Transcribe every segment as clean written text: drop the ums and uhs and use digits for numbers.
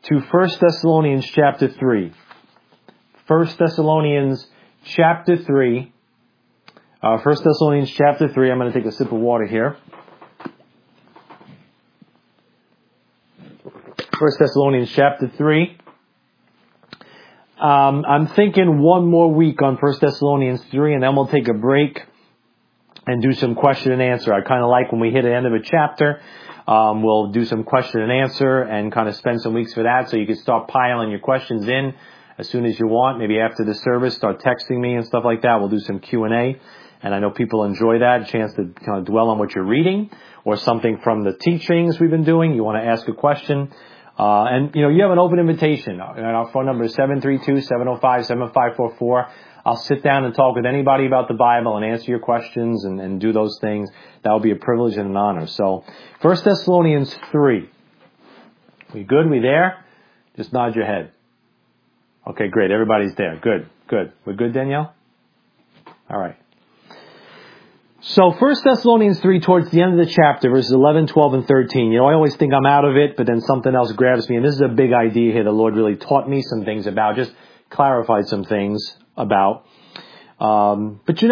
to 1 Thessalonians chapter 3. 1 Thessalonians chapter 3. 1 Thessalonians chapter 3. I'm going to take a sip of water here. 1 Thessalonians chapter 3. I'm thinking one more week on 1 Thessalonians 3, and then we'll take a break and do some question and answer. I kind of like when we hit the end of a chapter, we'll do some question and answer and kind of spend some weeks for that, so you can start piling your questions in as soon as you want. Maybe after the service, start texting me and stuff like that. We'll do some Q&A, and I know people enjoy that, a chance to kind of dwell on what you're reading or something from the teachings we've been doing. You want to ask a question. And you have an open invitation. And our phone number is 732-705-7544. I'll sit down and talk with anybody about the Bible and answer your questions and do those things. That will be a privilege and an honor. So, 1 Thessalonians 3. We good? We there? Just nod your head. Okay, great. Everybody's there. Good. We're good, Danielle? All right. So 1 Thessalonians 3, towards the end of the chapter, verses 11, 12, and 13. I always think I'm out of it, but then something else grabs me. And this is a big idea here the Lord really taught me some things about, just clarified some things about. But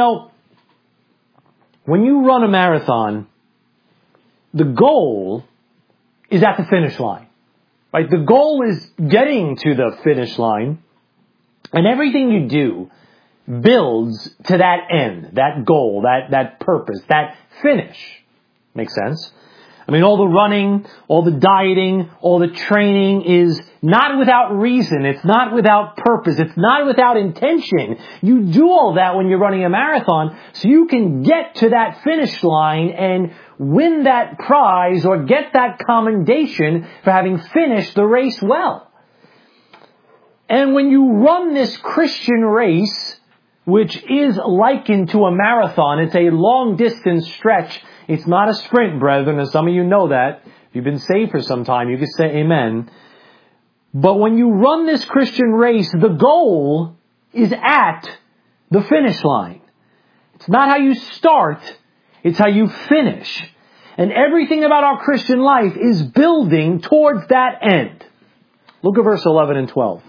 when you run a marathon, the goal is at the finish line. Right? The goal is getting to the finish line. And everything you do builds to that end, that goal, that purpose, that finish. Makes sense? I mean, all the running, all the dieting, all the training is not without reason. It's not without purpose. It's not without intention. You do all that when you're running a marathon so you can get to that finish line and win that prize or get that commendation for having finished the race well. And when you run this Christian race, which is likened to a marathon, it's a long-distance stretch. It's not a sprint, brethren, and some of you know that. If you've been saved for some time, you can say amen. But when you run this Christian race, the goal is at the finish line. It's not how you start, it's how you finish. And everything about our Christian life is building towards that end. Look at verse 11 and 12.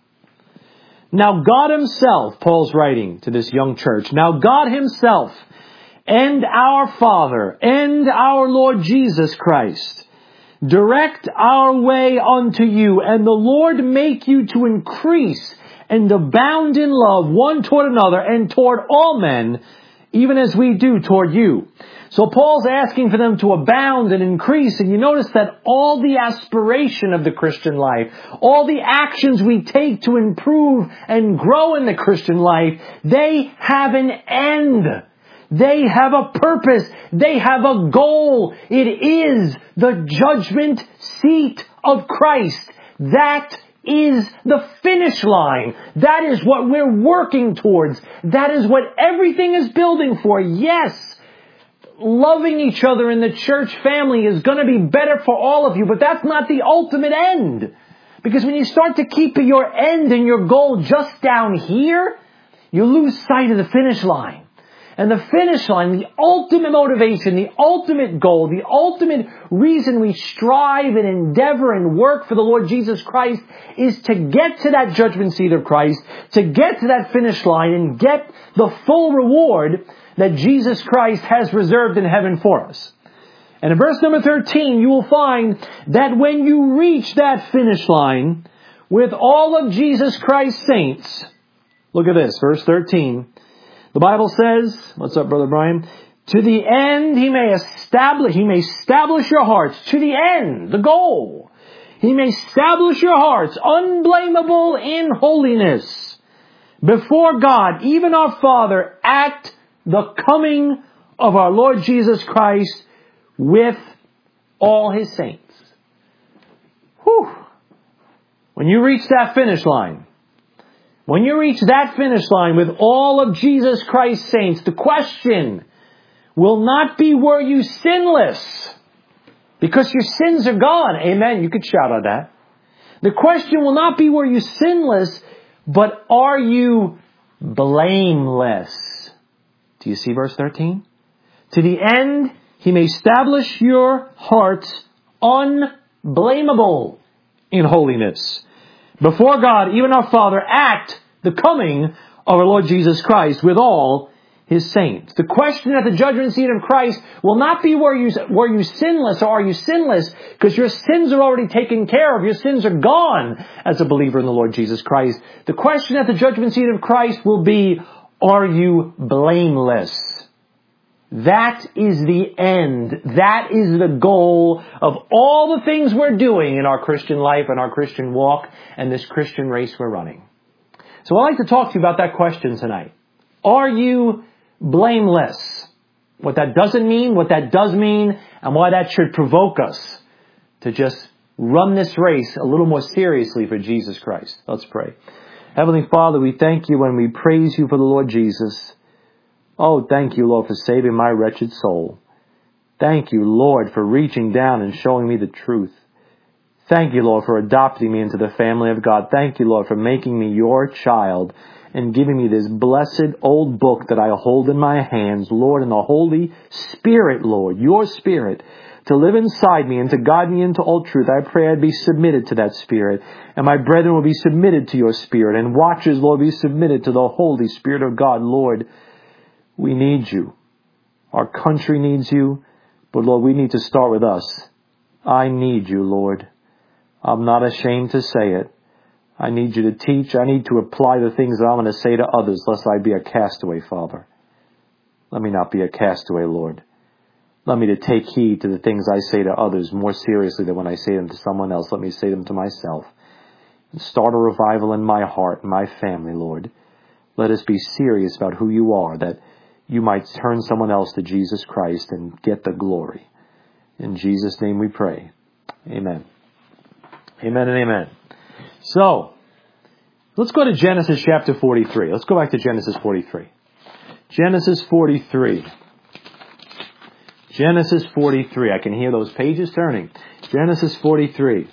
Now God Himself, Paul's writing to this young church, now God Himself and our Father and our Lord Jesus Christ direct our way unto you, and the Lord make you to increase and abound in love one toward another and toward all men, even as we do toward you. So Paul's asking for them to abound and increase, and you notice that all the aspiration of the Christian life, all the actions we take to improve and grow in the Christian life, they have an end. They have a purpose. They have a goal. It is the judgment seat of Christ. That is the finish line. That is what we're working towards. That is what everything is building for. Yes, loving each other in the church family is going to be better for all of you, but that's not the ultimate end. Because when you start to keep your end and your goal just down here, you lose sight of the finish line. And the finish line, the ultimate motivation, the ultimate goal, the ultimate reason we strive and endeavor and work for the Lord Jesus Christ is to get to that judgment seat of Christ, to get to that finish line and get the full reward that Jesus Christ has reserved in heaven for us. And in verse number 13, you will find that when you reach that finish line with all of Jesus Christ's saints, look at this, verse 13. The Bible says, what's up, Brother Brian? To the end He may establish your hearts. To the end, the goal. He may establish your hearts unblameable in holiness before God, even our Father, at the coming of our Lord Jesus Christ with all His saints. Whew. When you reach that finish line, when you reach that finish line with all of Jesus Christ's saints, the question will not be, were you sinless? Because your sins are gone. Amen. You could shout on that. The question will not be, were you sinless, but are you blameless? Do you see verse 13? To the end, He may establish your hearts unblameable in holiness before God, even our Father, at the coming of our Lord Jesus Christ with all His saints. The question at the judgment seat of Christ will not be were you sinless or are you sinless, because your sins are already taken care of. Your sins are gone as a believer in the Lord Jesus Christ. The question at the judgment seat of Christ will be, are you blameless? That is the end. That is the goal of all the things we're doing in our Christian life and our Christian walk and this Christian race we're running. So I'd like to talk to you about that question tonight. Are you blameless? What that doesn't mean, what that does mean, and why that should provoke us to just run this race a little more seriously for Jesus Christ. Let's pray. Heavenly Father, we thank you and we praise you for the Lord Jesus. Oh, thank you, Lord, for saving my wretched soul. Thank you, Lord, for reaching down and showing me the truth. Thank you, Lord, for adopting me into the family of God. Thank you, Lord, for making me your child and giving me this blessed old book that I hold in my hands, Lord, and the Holy Spirit, Lord, your Spirit, to live inside me and to guide me into all truth. I pray I'd be submitted to that Spirit, and my brethren will be submitted to your Spirit, and watchers, Lord, be submitted to the Holy Spirit of God. Lord, we need you. Our country needs you, but Lord, we need to start with us. I need you, Lord. I'm not ashamed to say it. I need you to teach. I need to apply the things that I'm going to say to others, lest I be a castaway, Father. Let me not be a castaway, Lord. Let me to take heed to the things I say to others more seriously than when I say them to someone else. Let me say them to myself. And start a revival in my heart and my family, Lord. Let us be serious about who you are, that you might turn someone else to Jesus Christ and get the glory. In Jesus' name we pray. Amen. Amen and amen. So, let's go to Genesis chapter 43. Let's go back to Genesis 43. Genesis 43. Genesis 43. I can hear those pages turning. Genesis 43.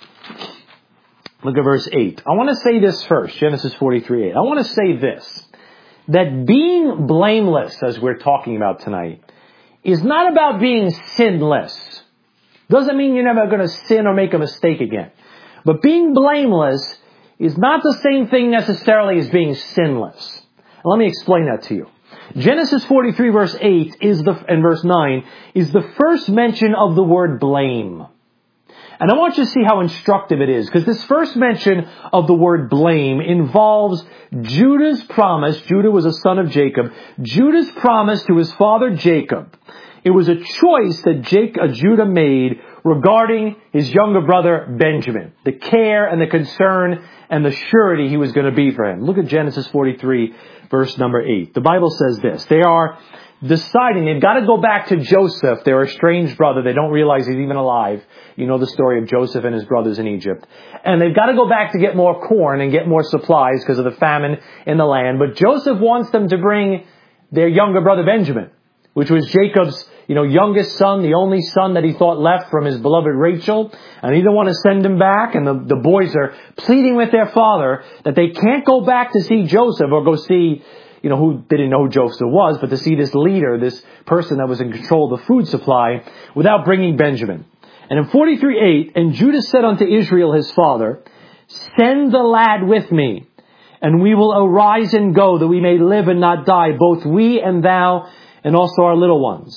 Look at verse 8. I want to say this first. Genesis 43:8. I want to say this. That being blameless, as we're talking about tonight, is not about being sinless. Doesn't mean you're never going to sin or make a mistake again. But being blameless is not the same thing necessarily as being sinless. Let me explain that to you. Genesis 43 verse 8 and verse 9 is the first mention of the word blame. And I want you to see how instructive it is, because this first mention of the word blame involves Judah's promise. Judah was a son of Jacob. Judah's promise to his father Jacob. It was a choice that Judah made regarding his younger brother Benjamin. The care and the concern and the surety he was going to be for him. Look at Genesis 43 verse number 8. The Bible says this. They are deciding they've got to go back to Joseph, their estranged brother. They don't realize he's even alive. You know the story of Joseph and his brothers in Egypt. And they've got to go back to get more corn and get more supplies because of the famine in the land. But Joseph wants them to bring their younger brother Benjamin, which was Jacob's, youngest son, the only son that he thought left from his beloved Rachel. And he didn't want to send him back. And the boys are pleading with their father that they can't go back to see Joseph or go see who didn't know who Joseph was, but to see this leader, this person that was in control of the food supply, without bringing Benjamin. And in 43:8, and Judah said unto Israel his father, send the lad with me, and we will arise and go, that we may live and not die, both we and thou, and also our little ones.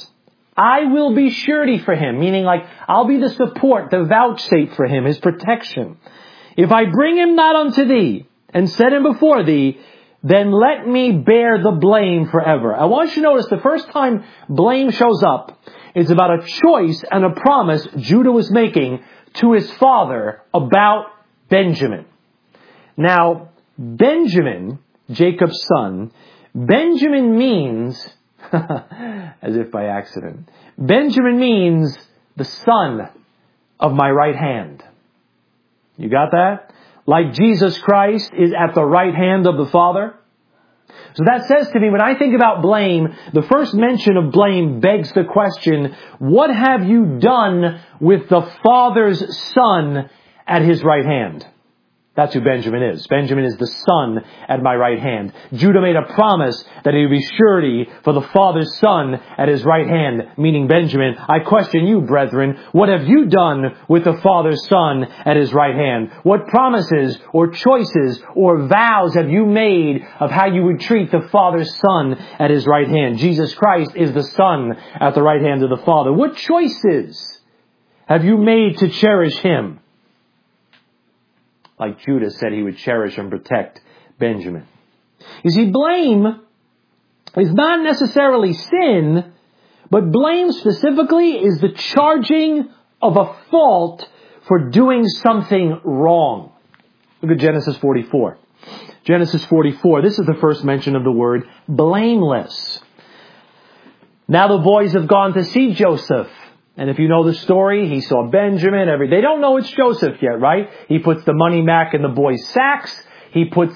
I will be surety for him, meaning I'll be the support, the vouchsafe for him, his protection. If I bring him not unto thee, and set him before thee, then let me bear the blame forever. I want you to notice the first time blame shows up, it's about a choice and a promise Judah was making to his father about Benjamin. Now, Benjamin, Jacob's son, Benjamin means, as if by accident, Benjamin means the son of my right hand. You got that? Like Jesus Christ is at the right hand of the Father. So that says to me, when I think about blame, the first mention of blame begs the question, what have you done with the Father's Son at His right hand? That's who Benjamin is. Benjamin is the son at my right hand. Judah made a promise that he would be surety for the father's son at his right hand, meaning Benjamin. I question you, brethren, what have you done with the father's son at his right hand? What promises or choices or vows have you made of how you would treat the father's son at his right hand? Jesus Christ is the son at the right hand of the Father. What choices have you made to cherish him? Like Judah said he would cherish and protect Benjamin. You see, blame is not necessarily sin, but blame specifically is the charging of a fault for doing something wrong. Look at Genesis 44. Genesis 44, this is the first mention of the word blameless. Now the boys have gone to see Joseph. And if you know the story, he saw Benjamin. They don't know it's Joseph yet, right? He puts the money back in the boys' sacks. He puts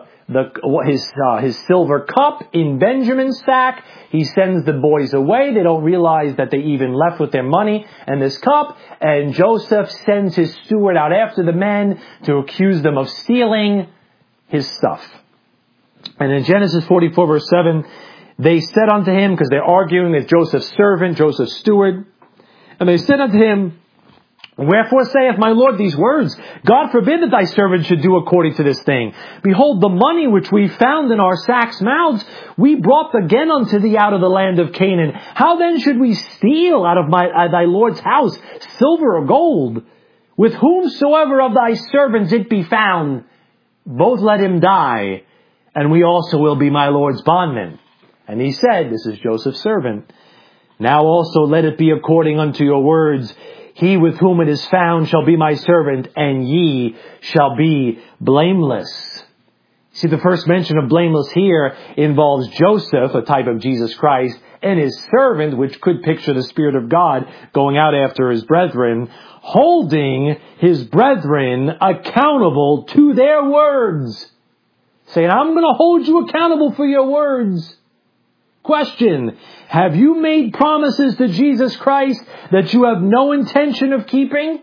his silver cup in Benjamin's sack. He sends the boys away. They don't realize that they even left with their money and this cup. And Joseph sends his steward out after the men to accuse them of stealing his stuff. And in Genesis 44 verse 7, they said unto him, because they're arguing with Joseph's servant, Joseph's steward, and they said unto him, Wherefore saith my Lord these words? God forbid that thy servant should do according to this thing. Behold, the money which we found in our sacks' mouths, we brought again unto thee out of the land of Canaan. How then should we steal out of thy Lord's house silver or gold? With whomsoever of thy servants it be found, both let him die, and we also will be my Lord's bondmen. And he said, this is Joseph's servant, Now also let it be according unto your words. He with whom it is found shall be my servant, and ye shall be blameless. See, the first mention of blameless here involves Joseph, a type of Jesus Christ, and his servant, which could picture the Spirit of God going out after his brethren, holding his brethren accountable to their words. Saying, I'm going to hold you accountable for your words. Question, have you made promises to Jesus Christ that you have no intention of keeping?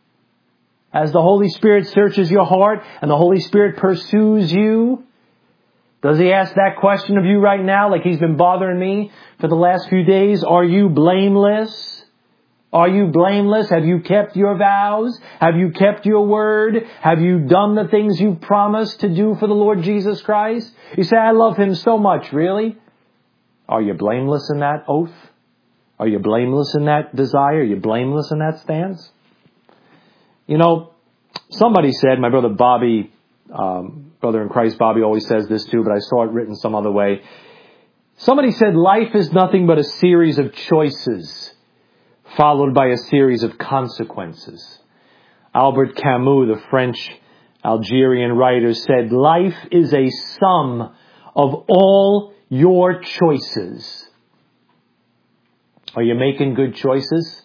As the Holy Spirit searches your heart and the Holy Spirit pursues you, does he ask that question of you right now, like he's been bothering me for the last few days? Are you blameless? Are you blameless? Have you kept your vows? Have you kept your word? Have you done the things you promised to do for the Lord Jesus Christ? You say, I love him so much. Really? Are you blameless in that oath? Are you blameless in that desire? Are you blameless in that stance? You know, somebody said, my brother Bobby, brother in Christ Bobby always says this too, but I saw it written some other way. Somebody said life is nothing but a series of choices followed by a series of consequences. Albert Camus, the French Algerian writer, said life is a sum of all your choices. Are you making good choices?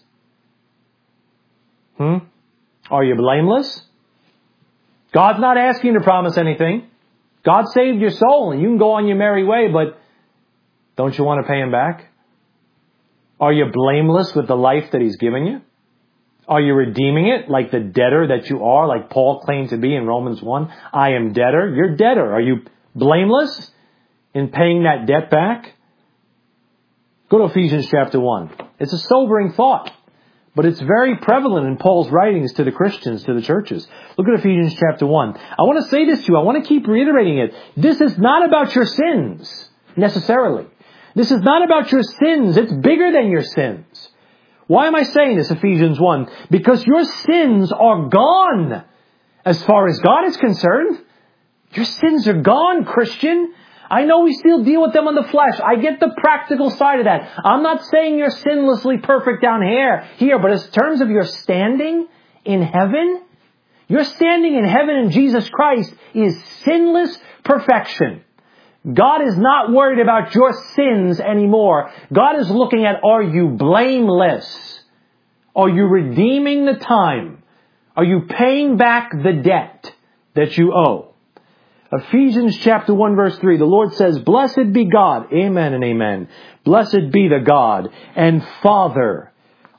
Are you blameless? God's not asking you to promise anything. God saved your soul and you can go on your merry way, but don't you want to pay him back? Are you blameless with the life that he's given you? Are you redeeming it like the debtor that you are, like Paul claimed to be in Romans 1? I am debtor. You're debtor. Are you blameless in paying that debt back? Go to Ephesians chapter 1. It's a sobering thought, but it's very prevalent in Paul's writings to the Christians, to the churches. Look at Ephesians chapter 1. I want to say this to you. I want to keep reiterating it. This is not about your sins, necessarily. This is not about your sins. It's bigger than your sins. Why am I saying this, Ephesians 1? Because your sins are gone as far as God is concerned. Your sins are gone, Christian. I know we still deal with them on the flesh. I get the practical side of that. I'm not saying you're sinlessly perfect down here, but in terms of your standing in heaven, your standing in heaven in Jesus Christ is sinless perfection. God is not worried about your sins anymore. God is looking at, are you blameless? Are you redeeming the time? Are you paying back the debt that you owe? Ephesians chapter 1 verse 3, the Lord says, Blessed be God, amen and amen. Blessed be the God and Father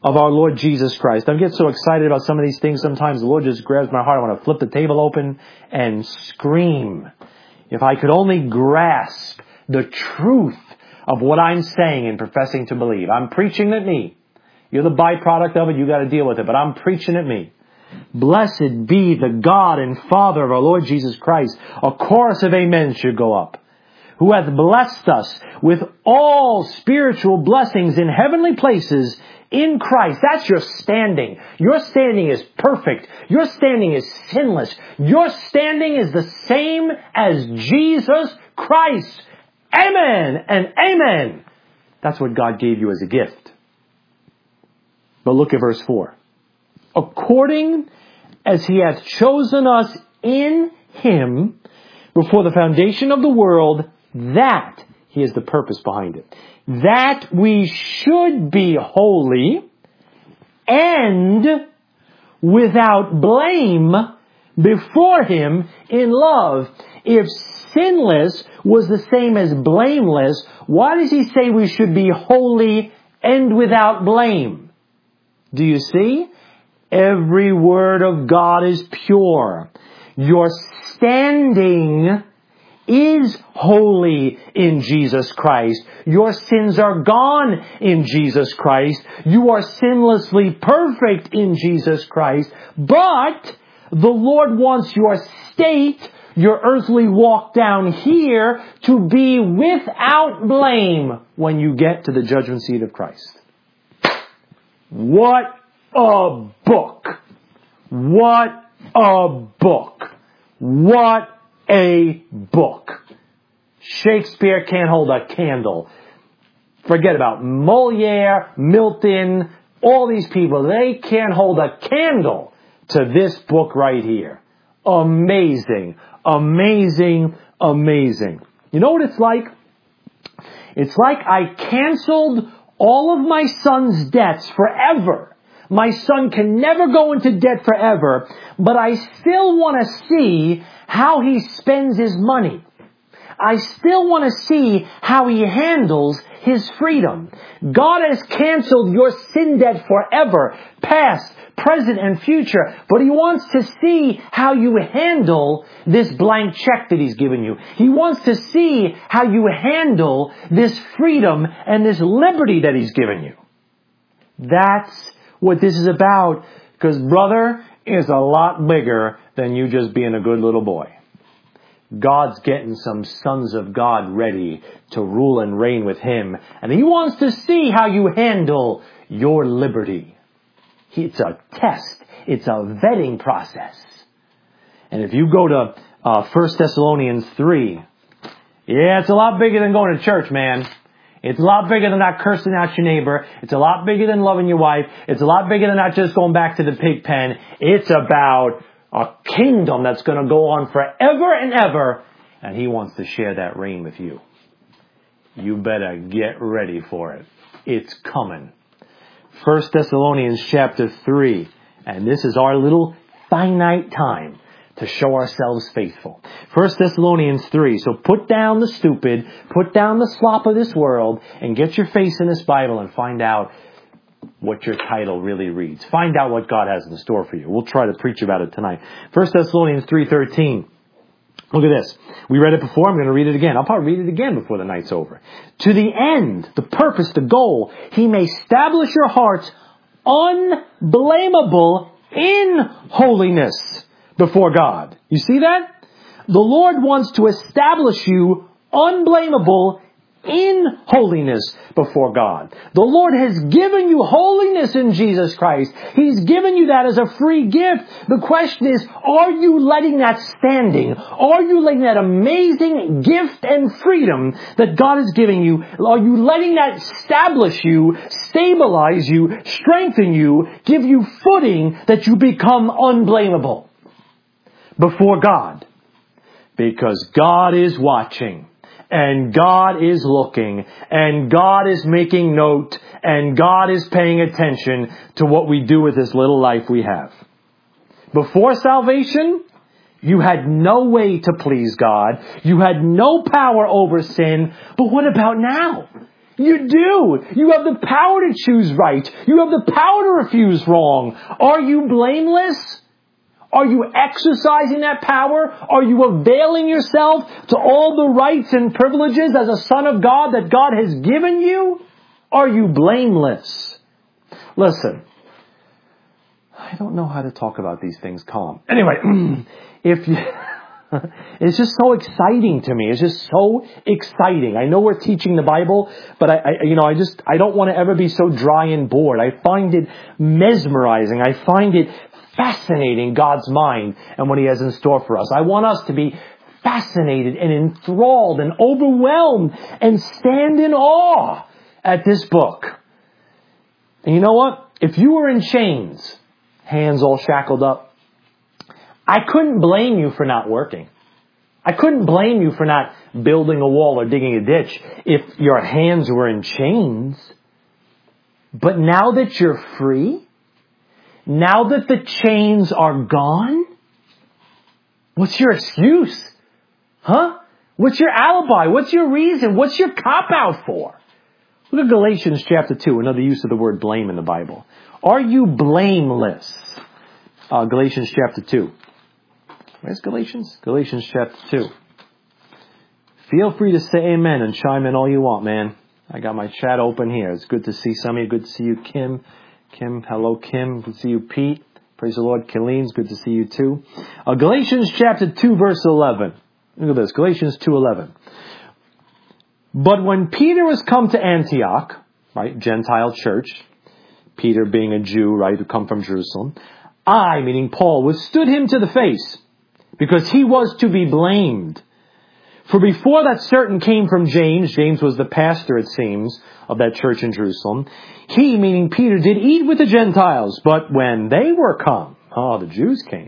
of our Lord Jesus Christ. I get so excited about some of these things sometimes. The Lord just grabs my heart. I want to flip the table open and scream. If I could only grasp the truth of what I'm saying and professing to believe. I'm preaching at me. You're the byproduct of it. You got to deal with it. But I'm preaching at me. Blessed be the God and Father of our Lord Jesus Christ. A chorus of amen should go up. Who hath blessed us with all spiritual blessings in heavenly places in Christ. That's your standing. Your standing is perfect. Your standing is sinless. Your standing is the same as Jesus Christ. Amen and amen. That's what God gave you as a gift. But look at verse 4. According as he hath chosen us in him before the foundation of the world, that, he is the purpose behind it, that we should be holy and without blame before him in love. If sinless was the same as blameless, why does he say we should be holy and without blame? Do you see? Every word of God is pure. Your standing is holy in Jesus Christ. Your sins are gone in Jesus Christ. You are sinlessly perfect in Jesus Christ. But the Lord wants your state, your earthly walk down here, to be without blame when you get to the judgment seat of Christ. What a book! What a book! What a book! Shakespeare can't hold a candle. Forget about Moliere, Milton, all these people. They can't hold a candle to this book right here. Amazing, amazing, amazing. You know what it's like? It's like I canceled all of my son's debts forever. My son can never go into debt forever, but I still want to see how he spends his money. I still want to see how he handles his freedom. God has canceled your sin debt forever, past, present, and future, but he wants to see how you handle this blank check that he's given you. He wants to see how you handle this freedom and this liberty that he's given you. That's what this is about, because brother is a lot bigger than you just being a good little boy. God's getting some sons of God ready to rule and reign with him, and he wants to see how you handle your liberty. It's a test. It's a vetting process. And if you go to 1 Thessalonians 3, yeah, it's a lot bigger than going to church, man. It's a lot bigger than not cursing out your neighbor. It's a lot bigger than loving your wife. It's a lot bigger than not just going back to the pig pen. It's about a kingdom that's going to go on forever and ever. And he wants to share that reign with you. You better get ready for it. It's coming. 1 Thessalonians chapter 3. And this is our little finite time to show ourselves faithful. 1 Thessalonians 3. So put down the stupid, put down the slop of this world, and get your face in this Bible and find out what your title really reads. Find out what God has in store for you. We'll try to preach about it tonight. 1 Thessalonians 3:13. Look at this. We read it before. I'm going to read it again. I'll probably read it again before the night's over. To the end, the purpose, the goal, he may establish your hearts unblameable in holiness before God. You see that? The Lord wants to establish you unblameable in holiness before God. The Lord has given you holiness in Jesus Christ. He's given you that as a free gift. The question is, are you letting that standing? Are you letting that amazing gift and freedom that God is giving you, are you letting that establish you, stabilize you, strengthen you, give you footing that you become unblameable before God? Because God is watching. And God is looking, and God is making note, and God is paying attention to what we do with this little life we have. Before salvation, you had no way to please God. You had no power over sin. But what about now? You do. You have the power to choose right. You have the power to refuse wrong. Are you blameless? Are you exercising that power? Are you availing yourself to all the rights and privileges as a son of God that God has given you? Are you blameless? Listen, I don't know how to talk about these things calm. Anyway, it's just so exciting to me. It's just so exciting. I know we're teaching the Bible, but I don't want to ever be so dry and bored. I find it mesmerizing. I find it fascinating, God's mind and what He has in store for us. I want us to be fascinated and enthralled and overwhelmed and stand in awe at this book. And you know what? If you were in chains, hands all shackled up, I couldn't blame you for not working. I couldn't blame you for not building a wall or digging a ditch if your hands were in chains. But now that you're free, now that the chains are gone, what's your excuse? Huh? What's your alibi? What's your reason? What's your cop-out for? Look at Galatians chapter 2, another use of the word blame in the Bible. Are you blameless? Galatians chapter 2. Where's Galatians? Galatians chapter 2. Feel free to say amen and chime in all you want, man. I got my chat open here. It's good to see some of you. Good to see you, Kim. Kim, hello, Kim. Good to see you, Pete. Praise the Lord. Killeen's good to see you, too. Galatians chapter 2, verse 11. Look at this. Galatians 2:11. But when Peter was come to Antioch, right, Gentile church, Peter being a Jew, right, who come from Jerusalem, I, meaning Paul, withstood him to the face, because he was to be blamed. For before that certain came from James, James was the pastor, it seems, of that church in Jerusalem, he, meaning Peter, did eat with the Gentiles, but when they were come, the Jews came,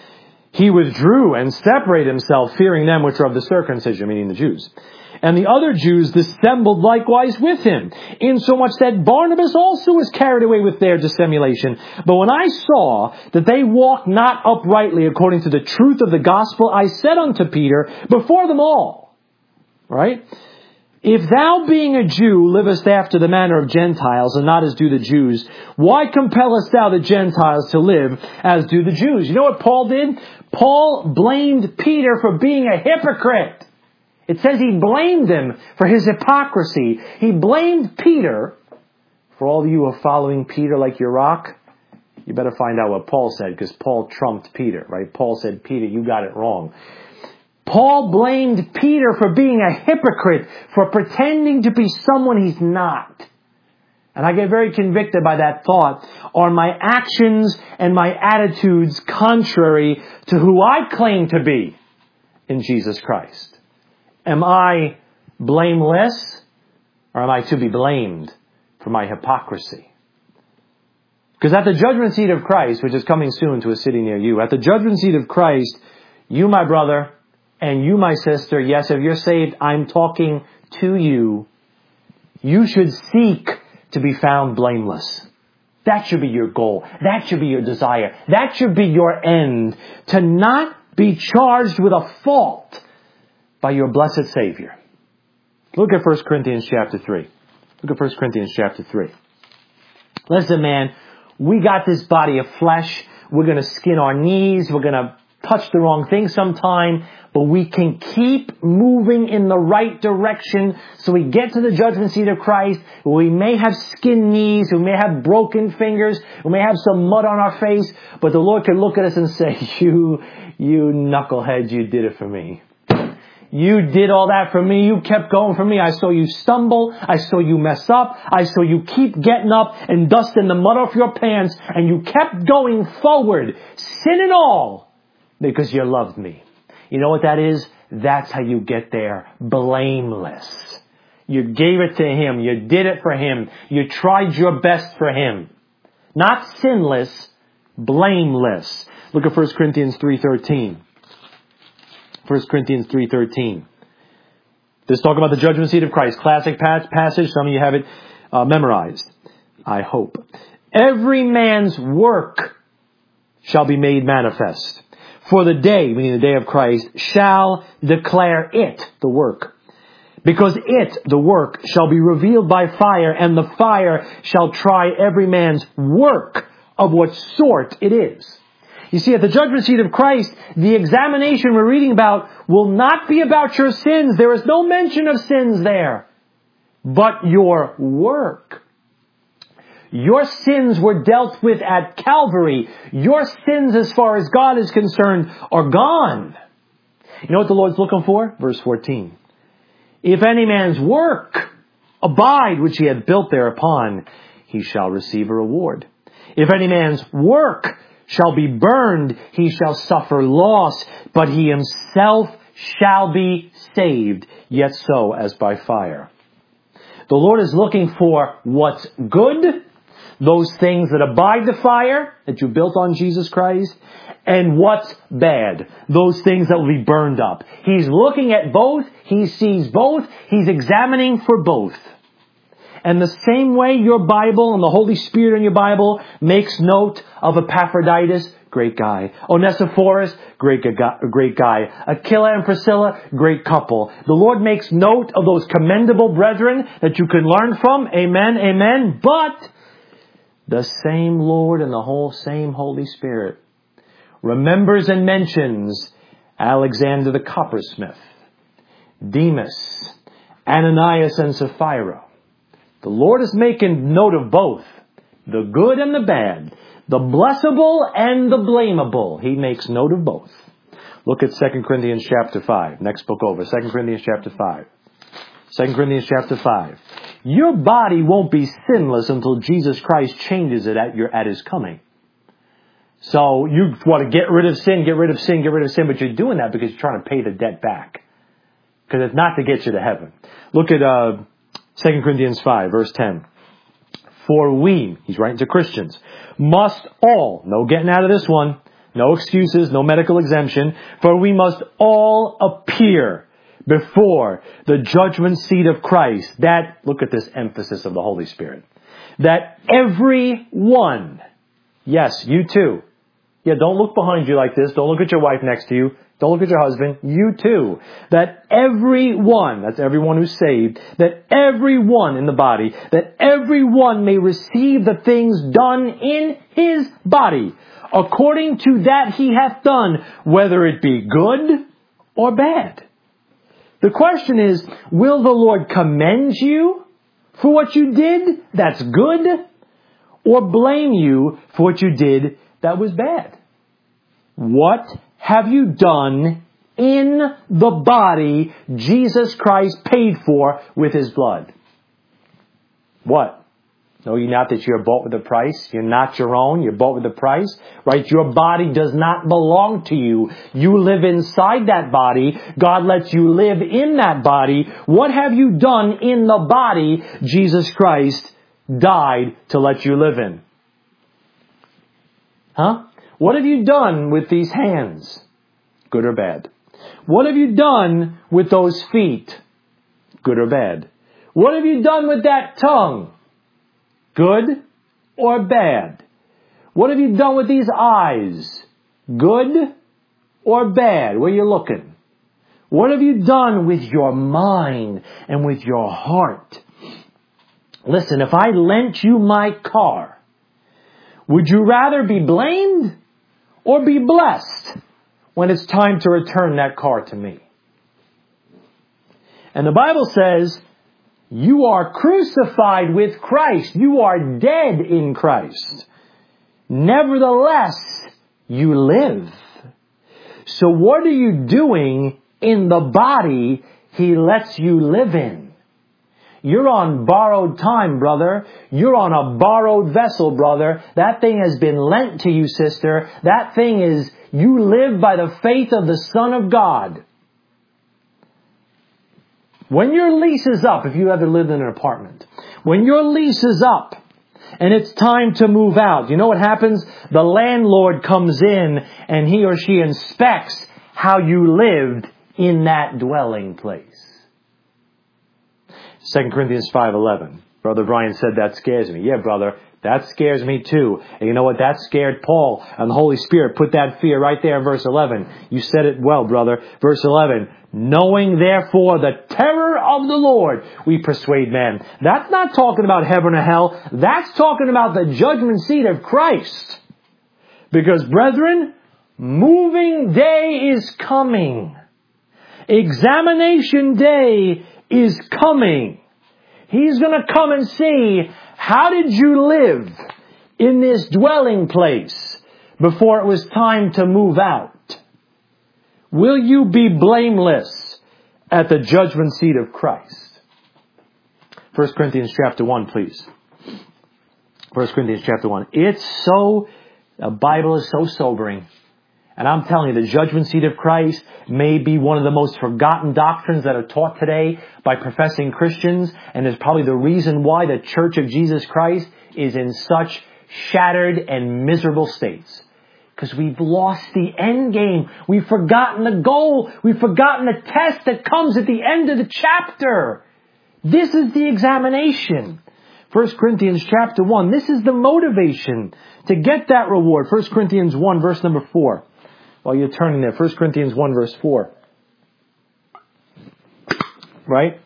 he withdrew and separated himself, fearing them which are of the circumcision, meaning the Jews. And the other Jews dissembled likewise with him, insomuch that Barnabas also was carried away with their dissimulation. But when I saw that they walked not uprightly according to the truth of the gospel, I said unto Peter before them all, right? If thou being a Jew livest after the manner of Gentiles and not as do the Jews, why compellest thou the Gentiles to live as do the Jews? You know what Paul did? Paul blamed Peter for being a hypocrite. It says he blamed him for his hypocrisy. He blamed Peter. For all of you who are following Peter like your rock, you better find out what Paul said, because Paul trumped Peter, right? Paul said, Peter, you got it wrong. Paul blamed Peter for being a hypocrite, for pretending to be someone he's not. And I get very convicted by that thought. Are my actions and my attitudes contrary to who I claim to be in Jesus Christ? Am I blameless, or am I to be blamed for my hypocrisy? Because at the judgment seat of Christ, which is coming soon to a city near you, at the judgment seat of Christ, you, my brother, and you, my sister, yes, if you're saved, I'm talking to you. You should seek to be found blameless. That should be your goal. That should be your desire. That should be your end. To not be charged with a fault by your blessed Savior. Look at 1 Corinthians chapter 3. Look at 1 Corinthians chapter 3. Listen, man, we got this body of flesh. We're going to skin our knees. We're going to touch the wrong thing sometime. But we can keep moving in the right direction so we get to the judgment seat of Christ. We may have skinned knees. We may have broken fingers. We may have some mud on our face. But the Lord can look at us and say, you knuckleheads, you did it for me. You did all that for me. You kept going for me. I saw you stumble. I saw you mess up. I saw you keep getting up and dusting the mud off your pants. And you kept going forward, sin and all, because you loved me. You know what that is? That's how you get there. Blameless. You gave it to Him. You did it for Him. You tried your best for Him. Not sinless, blameless. Look at 1 Corinthians 3:13. 1 Corinthians 3:13. This talk about the judgment seat of Christ. Classic passage. Some of you have it memorized. I hope. Every man's work shall be made manifest. For the day, meaning the day of Christ, shall declare it, the work, Because it, the work, shall be revealed by fire, and the fire shall try every man's work of what sort it is. You see, at the judgment seat of Christ, the examination we're reading about will not be about your sins. There is no mention of sins there. But your work. Your sins were dealt with at Calvary. Your sins, as far as God is concerned, are gone. You know what the Lord's looking for? Verse 14. If any man's work abide which he had built thereupon, he shall receive a reward. If any man's work shall be burned, he shall suffer loss, but he himself shall be saved, yet so as by fire. The Lord is looking for what's good, those things that abide the fire that you built on Jesus Christ, and what's bad, those things that will be burned up. He's looking at both. He sees both. He's examining for both. And the same way your Bible and the Holy Spirit in your Bible makes note of Epaphroditus, great guy. Onesiphorus, great guy. Aquila and Priscilla, great couple. The Lord makes note of those commendable brethren that you can learn from. Amen, amen. But the same Lord and the whole same Holy Spirit remembers and mentions Alexander the coppersmith, Demas, Ananias and Sapphira. The Lord is making note of both, the good and the bad, the blessable and the blamable. He makes note of both. Look at 2 Corinthians chapter 5. Next book over, 2 Corinthians chapter 5. 2 Corinthians chapter 5. Your body won't be sinless until Jesus Christ changes it at His coming. So you want to get rid of sin, but you're doing that because you're trying to pay the debt back. Because it's not to get you to heaven. Look at 2 Corinthians 5, verse 10. For we, he's writing to Christians, must all, no getting out of this one, no excuses, no medical exemption, for we must all appear before the judgment seat of Christ. That, look at this emphasis of the Holy Spirit. That every one, yes, you too. Yeah, don't look behind you like this. Don't look at your wife next to you. Don't look at your husband. You too. That everyone, that's everyone who's saved, that everyone in the body, that everyone may receive the things done in his body, according to that he hath done, whether it be good or bad. The question is, will the Lord commend you for what you did that's good, or blame you for what you did that was bad? What have you done in the body Jesus Christ paid for with His blood? What? Know ye not that you are bought with a price? You're not your own. You're bought with a price. Right? Your body does not belong to you. You live inside that body. God lets you live in that body. What have you done in the body Jesus Christ died to let you live in? Huh? What have you done with these hands? Good or bad? What have you done with those feet? Good or bad? What have you done with that tongue? Good or bad? What have you done with these eyes? Good or bad? Where you looking? What have you done with your mind and with your heart? Listen, if I lent you my car, would you rather be blamed or be blessed when it's time to return that car to me? And the Bible says, you are crucified with Christ. You are dead in Christ. Nevertheless, you live. So what are you doing in the body He lets you live in? You're on borrowed time, brother. You're on a borrowed vessel, brother. That thing has been lent to you, sister. That thing is, you live by the faith of the Son of God. When your lease is up, if you ever lived in an apartment, when your lease is up and it's time to move out, you know what happens? The landlord comes in and he or she inspects how you lived in that dwelling place. 2 Corinthians 5:11. Brother Brian said that scares me. Yeah, brother. That scares me too. And you know what? That scared Paul, and the Holy Spirit put that fear right there in verse 11. You said it well, brother. Verse 11. Knowing therefore the terror of the Lord, we persuade men. That's not talking about heaven or hell. That's talking about the judgment seat of Christ. Because, brethren, moving day is coming. Examination day is coming. He's going to come and see, how did you live in this dwelling place before it was time to move out? Will you be blameless at the judgment seat of Christ? 1 Corinthians chapter 1, please. 1 Corinthians chapter 1. The Bible is so sobering. And I'm telling you, the judgment seat of Christ may be one of the most forgotten doctrines that are taught today by professing Christians. And is probably the reason why the Church of Jesus Christ is in such shattered and miserable states. Because we've lost the end game. We've forgotten the goal. We've forgotten the test that comes at the end of the chapter. This is the examination. 1 Corinthians chapter 1. This is the motivation to get that reward. 1 Corinthians 1 verse number 4. While you're turning there, 1 Corinthians 1 verse 4. Right?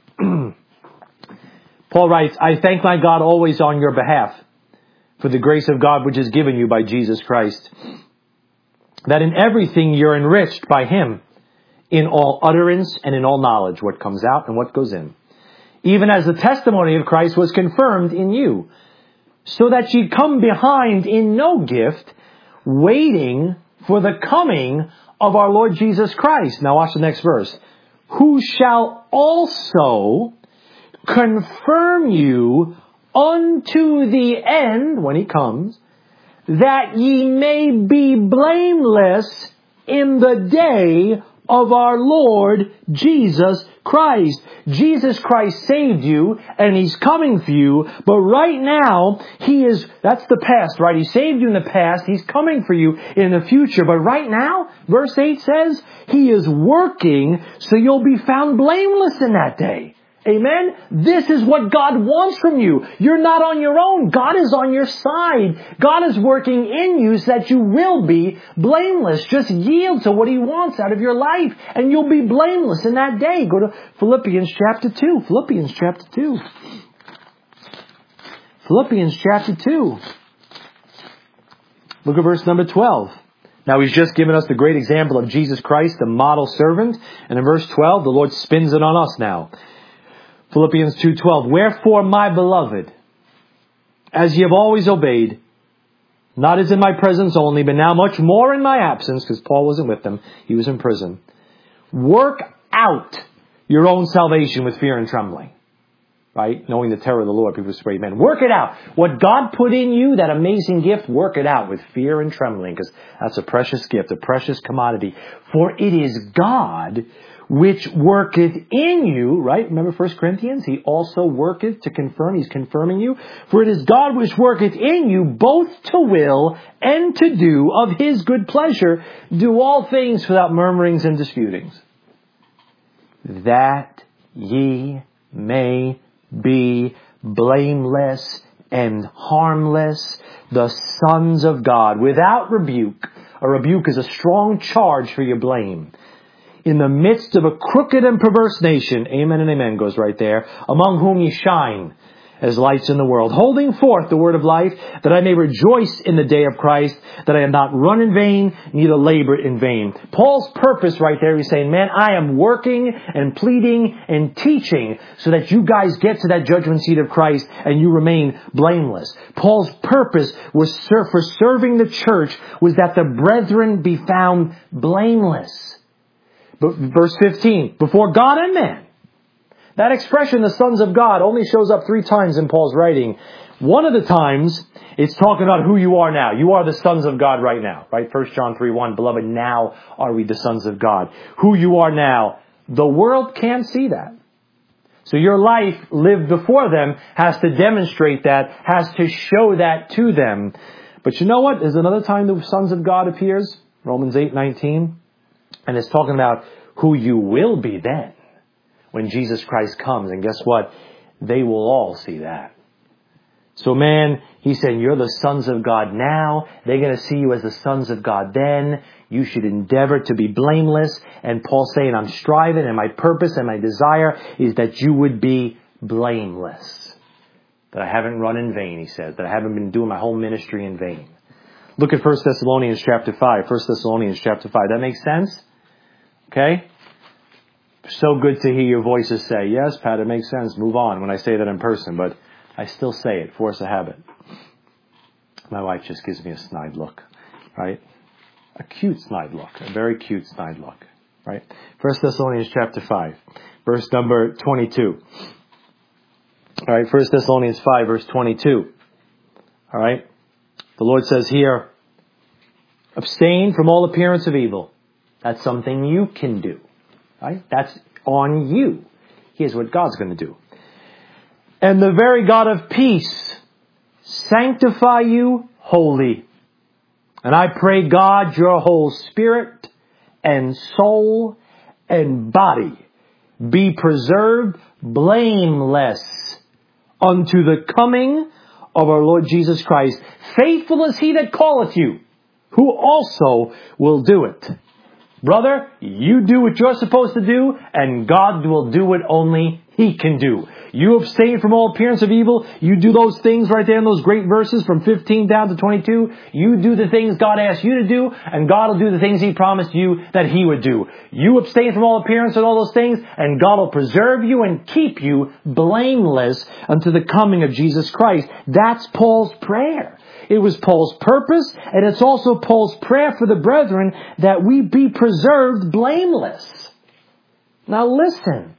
Paul writes, I thank my God always on your behalf for the grace of God which is given you by Jesus Christ, that in everything you're enriched by Him, in all utterance and in all knowledge, what comes out and what goes in, even as the testimony of Christ was confirmed in you, so that ye come behind in no gift, waiting for the coming of our Lord Jesus Christ. Now watch the next verse. Who shall also confirm you unto the end, when He comes, that ye may be blameless in the day of our Lord Jesus Christ. Jesus Christ saved you, and He's coming for you, but right now, that's the past, right? He saved you in the past, He's coming for you in the future, but right now, verse 8 says, He is working so you'll be found blameless in that day. Amen? This is what God wants from you. You're not on your own. God is on your side. God is working in you so that you will be blameless. Just yield to what He wants out of your life, and you'll be blameless in that day. Go to Philippians chapter 2. Philippians chapter 2. Philippians chapter 2. Look at verse number 12. Now He's just given us the great example of Jesus Christ, the model servant. And in verse 12, the Lord spins it on us now. Philippians 2:12, wherefore, my beloved, as ye have always obeyed, not as in my presence only, but now much more in my absence, because Paul wasn't with them, he was in prison, work out your own salvation with fear and trembling. Right? Knowing the terror of the Lord, people say, amen. Work it out. What God put in you, that amazing gift, work it out with fear and trembling, because that's a precious gift, a precious commodity. For it is God which worketh in you, right? Remember 1 Corinthians? He also worketh to confirm. He's confirming you. For it is God which worketh in you both to will and to do of His good pleasure. Do all things without murmurings and disputings, that ye may be blameless and harmless, the sons of God, without rebuke. A rebuke is a strong charge for your blame. In the midst of a crooked and perverse nation, amen and amen goes right there, among whom ye shine as lights in the world, holding forth the word of life, that I may rejoice in the day of Christ, that I have not run in vain, neither labored in vain. Paul's purpose right there, he's saying, man, I am working and pleading and teaching so that you guys get to that judgment seat of Christ and you remain blameless. Paul's purpose was for serving the church was that the brethren be found blameless. But verse 15, before God and man. That expression, the sons of God, only shows up 3 times in Paul's writing. One of the times, it's talking about who you are now. You are the sons of God right now. Right? 1 John 3:1, beloved, now are we the sons of God. Who you are now. The world can't see that. So your life lived before them has to demonstrate that, has to show that to them. But you know what? There's another time the sons of God appears. Romans 8:19. And it's talking about who you will be then when Jesus Christ comes. And guess what? They will all see that. So man, he's saying, you're the sons of God now. They're going to see you as the sons of God then. You should endeavor to be blameless. And Paul's saying, I'm striving, and my purpose and my desire is that you would be blameless. That I haven't run in vain, he says. That I haven't been doing my whole ministry in vain. Look at 1 Thessalonians chapter 5. 1 Thessalonians chapter 5. That makes sense? Okay? So good to hear your voices say, yes, Pat, it makes sense. Move on when I say that in person. But I still say it. Force a habit. My wife just gives me a snide look. Right? A cute snide look. A very cute snide look. Right? 1 Thessalonians chapter 5. Verse number 22. All right, 1 Thessalonians 5, verse 22. All right, the Lord says here, abstain from all appearance of evil. That's something you can do. Right? That's on you. Here's what God's going to do. And the very God of peace sanctify you wholly. And I pray, God, your whole spirit and soul and body be preserved blameless unto the coming of our Lord Jesus Christ. Faithful is he that calleth you, who also will do it. Brother, you do what you're supposed to do, and God will do what only he can do. You abstain from all appearance of evil. You do those things right there in those great verses from 15 down to 22. You do the things God asked you to do, and God will do the things he promised you that he would do. You abstain from all appearance of all those things, and God will preserve you and keep you blameless unto the coming of Jesus Christ. That's Paul's prayer. It was Paul's purpose, and it's also Paul's prayer for the brethren that we be preserved blameless. Now listen.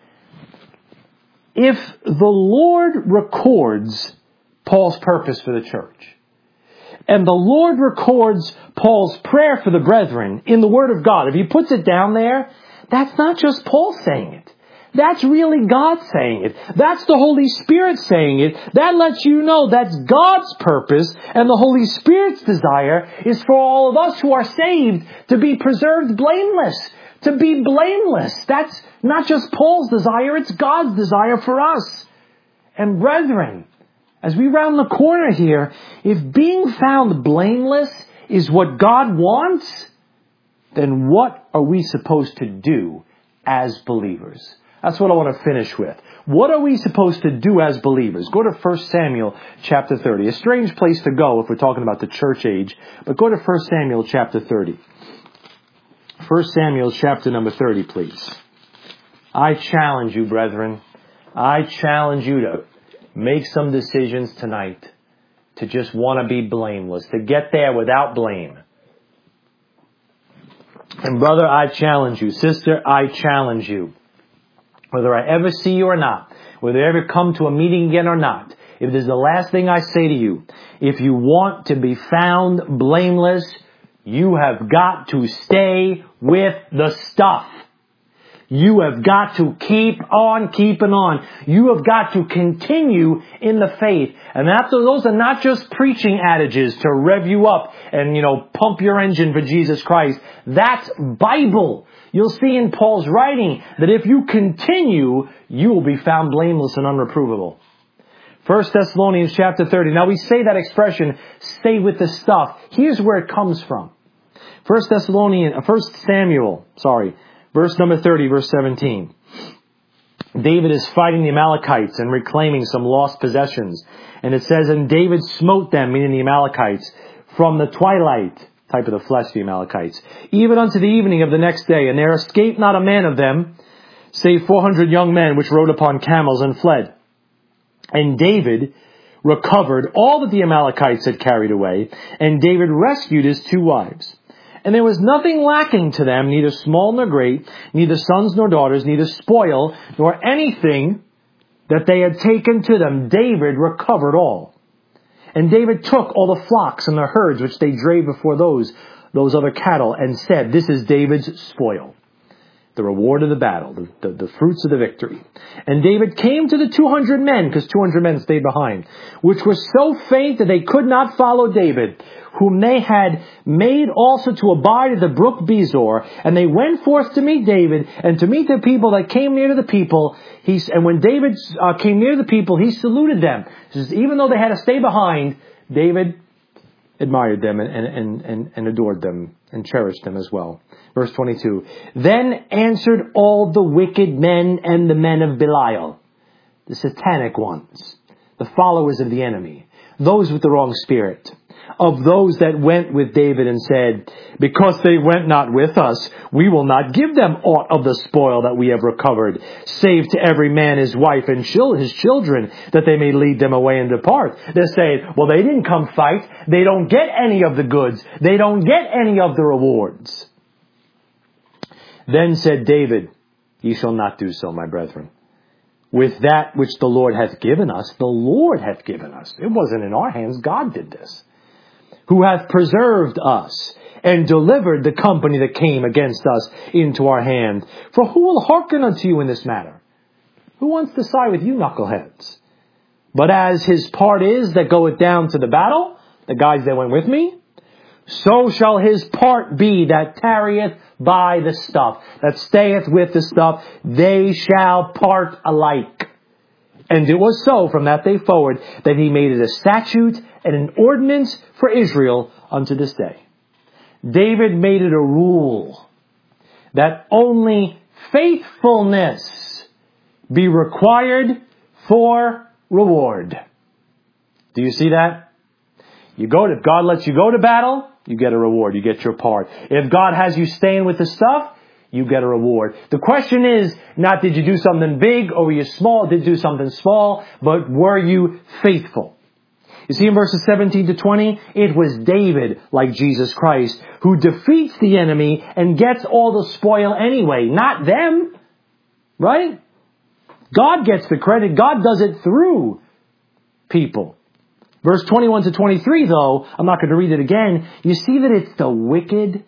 If the Lord records Paul's purpose for the church, and the Lord records Paul's prayer for the brethren in the Word of God, if he puts it down there, that's not just Paul saying it. That's really God saying it. That's the Holy Spirit saying it. That lets you know that's God's purpose, and the Holy Spirit's desire is for all of us who are saved to be preserved blameless. To be blameless. That's not just Paul's desire, it's God's desire for us. And brethren, as we round the corner here, if being found blameless is what God wants, then what are we supposed to do as believers? That's what I want to finish with. What are we supposed to do as believers? Go to 1 Samuel chapter 30. A strange place to go if we're talking about the church age, but go to 1 Samuel chapter 30. 1 Samuel chapter number 30, please. I challenge you, brethren. I challenge you to make some decisions tonight to just want to be blameless, to get there without blame. And brother, I challenge you. Sister, I challenge you. Whether I ever see you or not, whether I ever come to a meeting again or not, if this is the last thing I say to you, if you want to be found blameless, you have got to stay with the stuff. You have got to keep on keeping on. You have got to continue in the faith. And those are not just preaching adages to rev you up and, pump your engine for Jesus Christ. That's Bible. You'll see in Paul's writing that if you continue, you will be found blameless and unreprovable. 1 Thessalonians chapter 30. Now we say that expression, stay with the stuff. Here's where it comes from. 1 Samuel, verse number 30, verse 17. David is fighting the Amalekites and reclaiming some lost possessions. And it says, and David smote them, meaning the Amalekites, from the twilight, type of the flesh, the Amalekites, even unto the evening of the next day. And there escaped not a man of them, save 400 young men, which rode upon camels and fled. And David recovered all that the Amalekites had carried away, and David rescued his 2 wives. And there was nothing lacking to them, neither small nor great, neither sons nor daughters, neither spoil, nor anything that they had taken to them. David recovered all. And David took all the flocks and the herds which they drave before those other cattle, and said, this is David's spoil. The reward of the battle, the fruits of the victory. And David came to the 200 men, because 200 men stayed behind, which were so faint that they could not follow David, whom they had made also to abide at the brook Bezor. And they went forth to meet David, and to meet the people that came near to the people. And when David came near the people, he saluted them. He says, even though they had to stay behind, David admired them and adored them and cherished them as well. Verse 22. Then answered all the wicked men and the men of Belial, the satanic ones, the followers of the enemy, those with the wrong spirit, of those that went with David and said, because they went not with us, we will not give them aught of the spoil that we have recovered, save to every man his wife and his children, that they may lead them away and depart. They're saying, well, they didn't come fight. They don't get any of the goods. They don't get any of the rewards. Then said David, ye shall not do so, my brethren. With that which the Lord hath given us, the Lord hath given us. It wasn't in our hands. God did this. Who hath preserved us and delivered the company that came against us into our hand. For who will hearken unto you in this matter? Who wants to side with you, knuckleheads? But as his part is that goeth down to the battle, the guys that went with me, so shall his part be that tarrieth by the stuff, that stayeth with the stuff. They shall part alike. And it was so from that day forward that he made it a statute and an ordinance for Israel unto this day. David made it a rule that only faithfulness be required for reward. Do you see that? If God lets you go to battle, you get a reward. You get your part. If God has you staying with the stuff, you get a reward. The question is not did you do something big or were you small? Did you do something small? But were you faithful? You see in verses 17 to 20, it was David, like Jesus Christ, who defeats the enemy and gets all the spoil anyway. Not them. Right? God gets the credit. God does it through people. Verse 21 to 23, though, I'm not going to read it again. You see that it's the wicked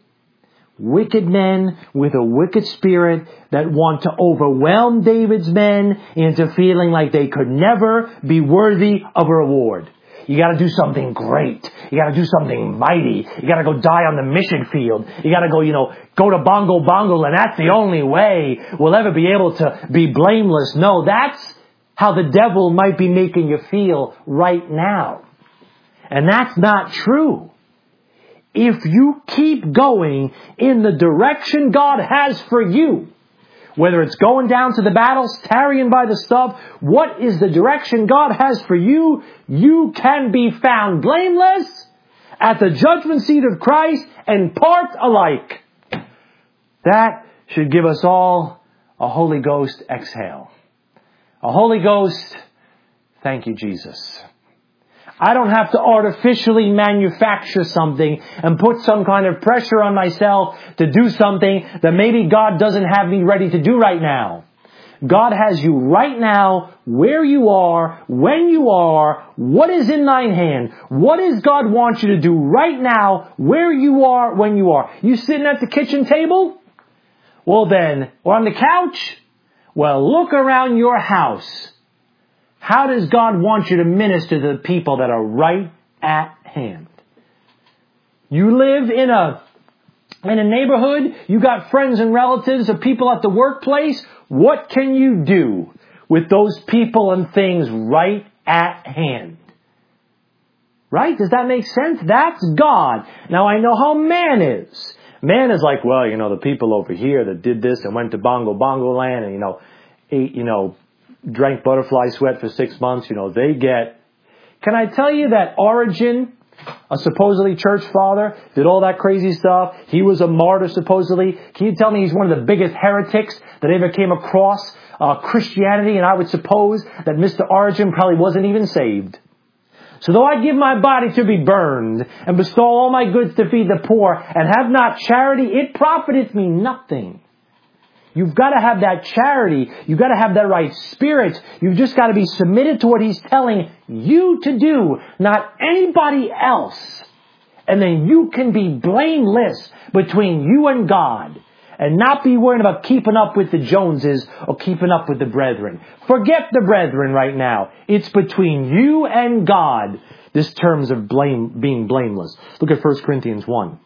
men with a wicked spirit that want to overwhelm David's men into feeling like they could never be worthy of a reward. You got to do something great. You got to do something mighty. You got to go die on the mission field. You got to go to Bongo, and that's the only way we'll ever be able to be blameless. No, that's how the devil might be making you feel right now. And that's not true. If you keep going in the direction God has for you, whether it's going down to the battles, tarrying by the stuff, what is the direction God has for you? You can be found blameless at the judgment seat of Christ and part alike. That should give us all a Holy Ghost exhale. A Holy Ghost, thank you, Jesus. I don't have to artificially manufacture something and put some kind of pressure on myself to do something that maybe God doesn't have me ready to do right now. God has you right now, where you are, when you are, what is in thine hand. What does God want you to do right now, where you are, when you are? You sitting at the kitchen table? Well then, or on the couch? Well, look around your house. How does God want you to minister to the people that are right at hand? You live in a neighborhood, you got friends and relatives or people at the workplace. What can you do with those people and things right at hand? Right? Does that make sense? That's God. Now I know how man is. Man is like, well, the people over here that did this and went to Bongo land and, ate, drank butterfly sweat for 6 months, they get... Can I tell you that Origen, a supposedly church father, did all that crazy stuff? He was a martyr, supposedly. Can you tell me he's one of the biggest heretics that ever came across Christianity? And I would suppose that Mr. Origen probably wasn't even saved. So though I give my body to be burned and bestow all my goods to feed the poor and have not charity, it profiteth me nothing. You've got to have that charity. You've got to have that right spirit. You've just got to be submitted to what He's telling you to do, not anybody else. And then you can be blameless between you and God. and not be worried about keeping up with the Joneses or keeping up with the brethren. Forget the brethren right now. It's between you and God, this terms of being blameless. Look at 1 Corinthians 1.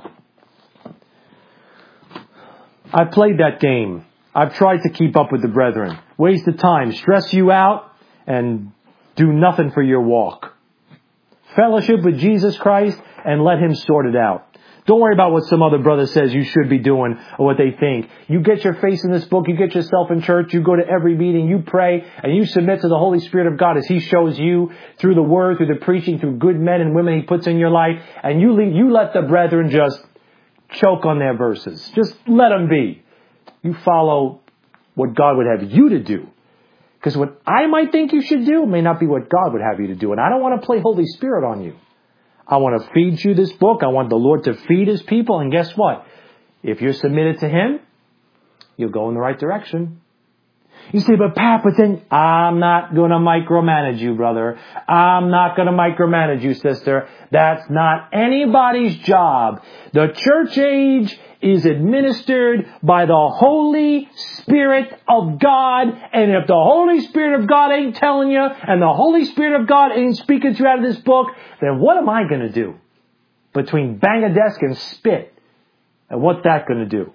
I played that game. I've tried to keep up with the brethren. Waste of time. Stress you out and do nothing for your walk. Fellowship with Jesus Christ and let Him sort it out. Don't worry about what some other brother says you should be doing or what they think. You get your face in this book. You get yourself in church. You go to every meeting. You pray and you submit to the Holy Spirit of God as He shows you through the Word, through the preaching, through good men and women He puts in your life. And you let the brethren just choke on their verses. Just let them be. You follow what God would have you to do. Because what I might think you should do may not be what God would have you to do. And I don't want to play Holy Spirit on you. I want to feed you this book. I want the Lord to feed His people. And guess what? If you're submitted to Him, you'll go in the right direction. You say, but then I'm not going to micromanage you, brother. I'm not going to micromanage you, sister. That's not anybody's job. The church age is administered by the Holy Spirit of God. And if the Holy Spirit of God ain't telling you, and the Holy Spirit of God ain't speaking to you out of this book, then what am I going to do? Between bang a desk and spit. And what's that going to do?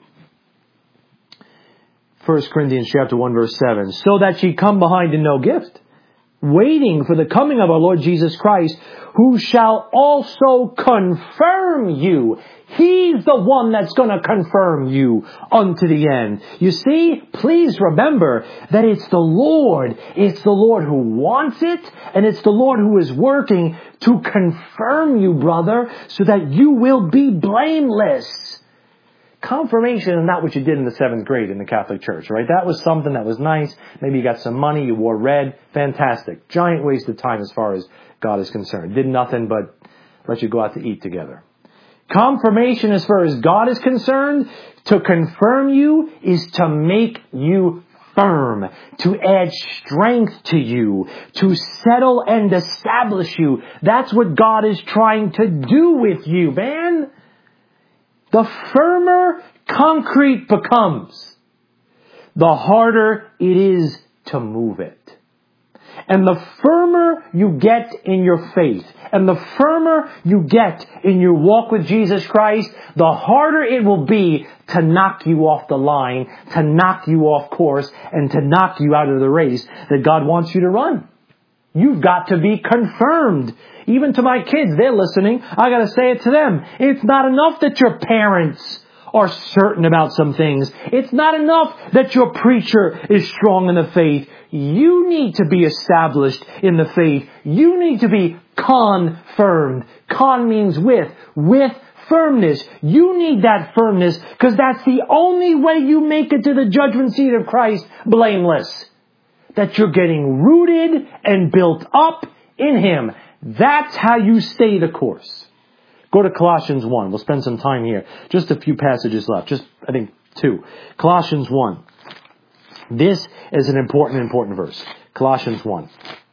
1 Corinthians chapter 1 verse 7. So that ye come behind in no gift, waiting for the coming of our Lord Jesus Christ, who shall also confirm you. He's the one that's going to confirm you unto the end. You see, please remember that it's the Lord. It's the Lord who wants it, and it's the Lord who is working to confirm you, brother, so that you will be blameless. Confirmation is not what you did in the 7th grade in the Catholic Church, right? That was something that was nice. Maybe you got some money, you wore red. Fantastic. Giant waste of time as far as God is concerned. Did nothing but let you go out to eat together. Confirmation as far as God is concerned, to confirm you is to make you firm, to add strength to you, to settle and establish you. That's what God is trying to do with you, man. The firmer concrete becomes, the harder it is to move it. And the firmer you get in your faith, and the firmer you get in your walk with Jesus Christ, the harder it will be to knock you off the line, to knock you off course, and to knock you out of the race that God wants you to run. You've got to be confirmed. Even to my kids, they're listening. I got to say it to them. It's not enough that your parents are certain about some things. It's not enough that your preacher is strong in the faith. You need to be established in the faith. You need to be confirmed. Con means with firmness. You need that firmness because that's the only way you make it to the judgment seat of Christ blameless. That you're getting rooted and built up in Him. That's how you stay the course. Go to Colossians 1. We'll spend some time here. Just a few passages left. Just, I think, 2. Colossians 1. This is an important verse. Colossians 1.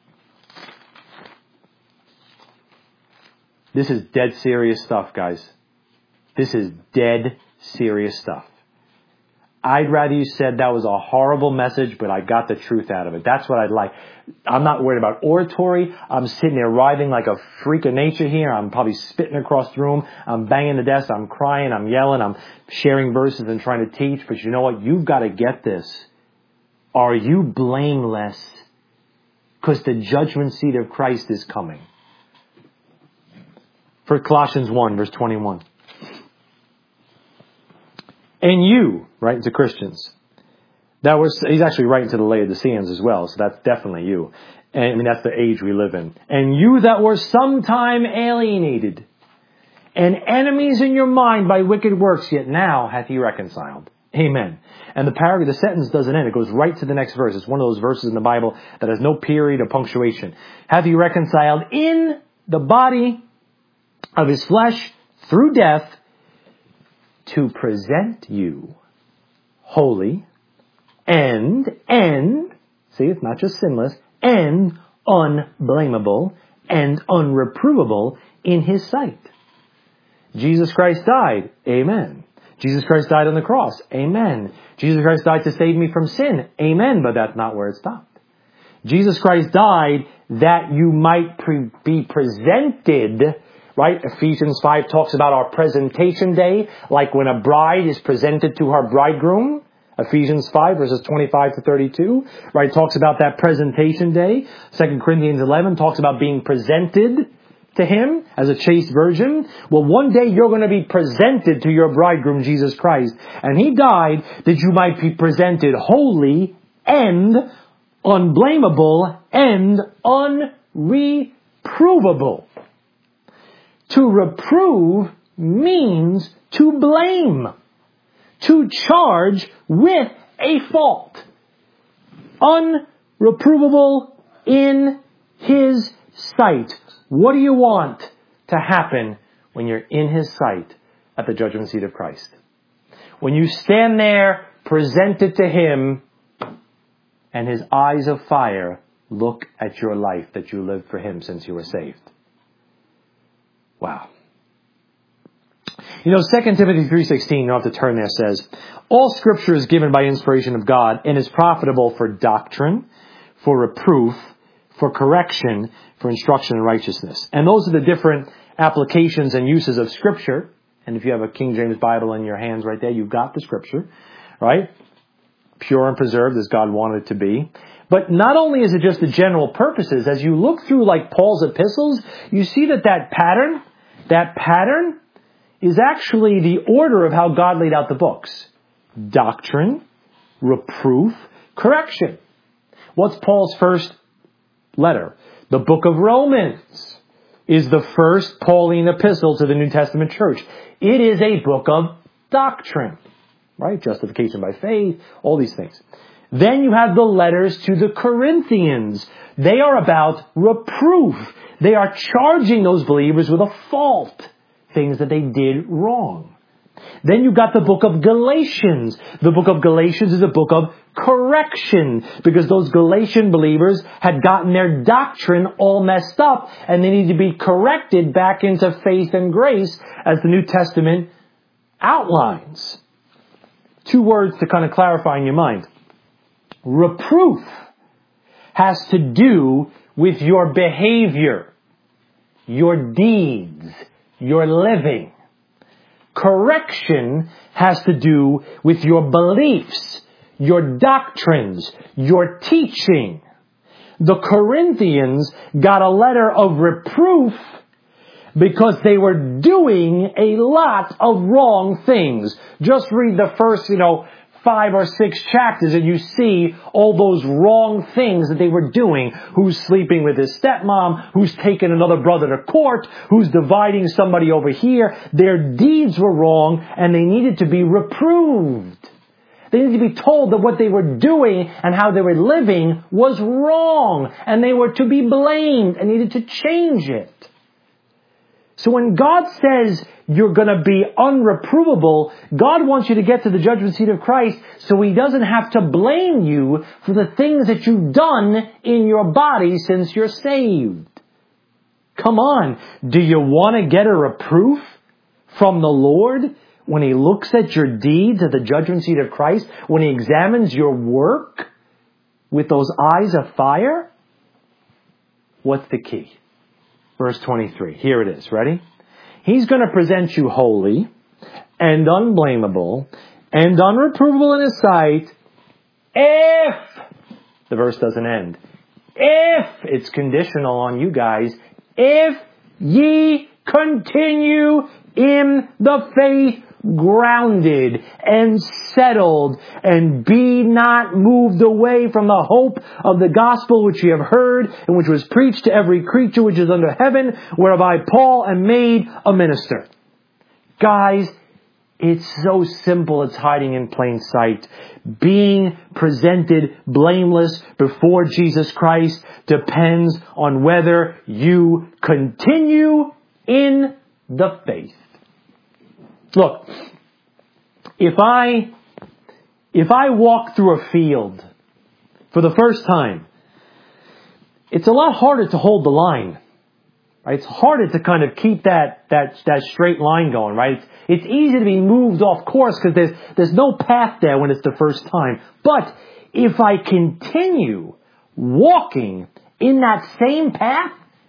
This is dead serious stuff, guys. This is dead serious stuff. I'd rather you said that was a horrible message, but I got the truth out of it. That's what I'd like. I'm not worried about oratory. I'm sitting there writhing like a freak of nature here. I'm probably spitting across the room. I'm banging the desk. I'm crying. I'm yelling. I'm sharing verses and trying to teach. But you know what? You've got to get this. Are you blameless? Because the judgment seat of Christ is coming. For Colossians 1, verse 21. And you, writing to Christians, he's actually writing to the Laodiceans as well, so that's definitely you. And I mean, that's the age we live in. And you that were sometime alienated and enemies in your mind by wicked works, yet now hath He reconciled. Amen. And the sentence doesn't end. It goes right to the next verse. It's one of those verses in the Bible that has no period or punctuation. Hath He reconciled in the body of His flesh through death, to present you holy and, see, it's not just sinless, and unblameable and unreprovable in His sight. Jesus Christ died. Amen. Jesus Christ died on the cross. Amen. Jesus Christ died to save me from sin. Amen. But that's not where it stopped. Jesus Christ died that you might be presented, right? Ephesians 5 talks about our presentation day, like when a bride is presented to her bridegroom. Ephesians 5 verses 25 to 32, right? Talks about that presentation day. 2 Corinthians 11 talks about being presented to Him as a chaste virgin. Well, one day you're going to be presented to your bridegroom, Jesus Christ. And He died that you might be presented holy and unblameable and unreprovable. To reprove means to blame, to charge with a fault. Unreprovable in His sight. What do you want to happen when you're in His sight at the judgment seat of Christ? When you stand there, presented to Him, and His eyes of fire look at your life that you lived for Him since you were saved. Wow. 2 Timothy 3:16, you don't have to turn there, says, all Scripture is given by inspiration of God and is profitable for doctrine, for reproof, for correction, for instruction in righteousness. And those are the different applications and uses of Scripture. And if you have a King James Bible in your hands right there, you've got the Scripture, right? Pure and preserved as God wanted it to be. But not only is it just the general purposes, as you look through like Paul's epistles, you see that pattern is actually the order of how God laid out the books. Doctrine, reproof, correction. What's Paul's first letter? The book of Romans is the first Pauline epistle to the New Testament church. It is a book of doctrine, right? Justification by faith, all these things. Then you have the letters to the Corinthians. They are about reproof. They are charging those believers with a fault, things that they did wrong. Then you've got the book of Galatians. The book of Galatians is a book of correction, because those Galatian believers had gotten their doctrine all messed up and they need to be corrected back into faith and grace as the New Testament outlines. 2 words to kind of clarify in your mind. Reproof has to do with your behavior, your deeds, your living. Correction has to do with your beliefs, your doctrines, your teaching. The Corinthians got a letter of reproof because they were doing a lot of wrong things. Just read the first, 5 or 6 chapters and you see all those wrong things that they were doing. Who's sleeping with his stepmom, who's taking another brother to court, who's dividing somebody over here. Their deeds were wrong and they needed to be reproved. They needed to be told that what they were doing and how they were living was wrong and they were to be blamed and needed to change it. So when God says you're going to be unreprovable, God wants you to get to the judgment seat of Christ so He doesn't have to blame you for the things that you've done in your body since you're saved. Come on. Do you want to get a reproof from the Lord when He looks at your deeds at the judgment seat of Christ? When He examines your work with those eyes of fire? What's the key? Verse 23. Here it is. Ready? He's going to present you holy and unblameable and unreprovable in His sight if, the verse doesn't end, if, it's conditional on you guys, if ye continue in the faith, grounded and settled, and be not moved away from the hope of the gospel which ye have heard, and which was preached to every creature which is under heaven, whereby Paul am made a minister. Guys, it's so simple, it's hiding in plain sight. Being presented blameless before Jesus Christ depends on whether you continue in the faith. Look, if I walk through a field for the first time, it's a lot harder to hold the line Right? It's harder to kind of keep that straight line going, right? It's easy to be moved off course because there's no path there when it's the first time. But if I continue walking in that same path,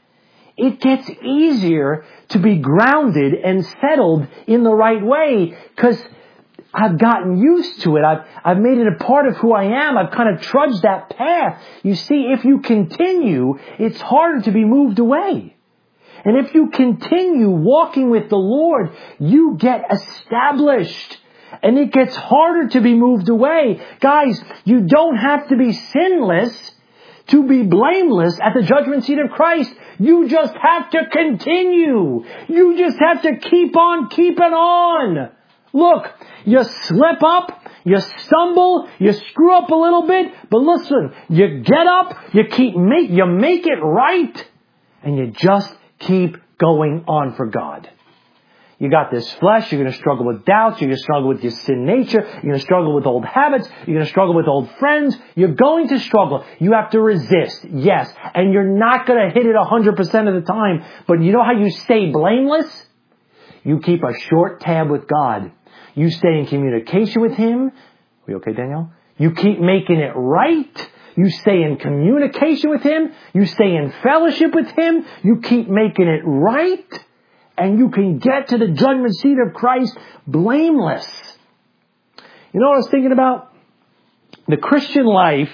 it gets easier to be grounded and settled in the right way because I've gotten used to it. I've made it a part of who I am. I've kind of trudged that path. You see, if you continue, it's harder to be moved away. And if you continue walking with the Lord, you get established. And it gets harder to be moved away. Guys, you don't have to be sinless to be blameless at the judgment seat of Christ. You just have to continue. You just have to keep on keeping on. Look, you slip up, you stumble, you screw up a little bit, but listen, you get up, you make it right, and you just keep going on for God. You got this flesh, you're going to struggle with doubts, you're going to struggle with your sin nature, you're going to struggle with old habits, you're going to struggle with old friends, you're going to struggle. You have to resist, yes, and you're not going to hit it 100% of the time, but you know how you stay blameless? You keep a short tab with God. You stay in communication with Him. Are we okay, Danielle? You keep making it right. You stay in communication with Him. You stay in fellowship with Him. You keep making it right. And you can get to the judgment seat of Christ blameless. You know what I was thinking about? The Christian life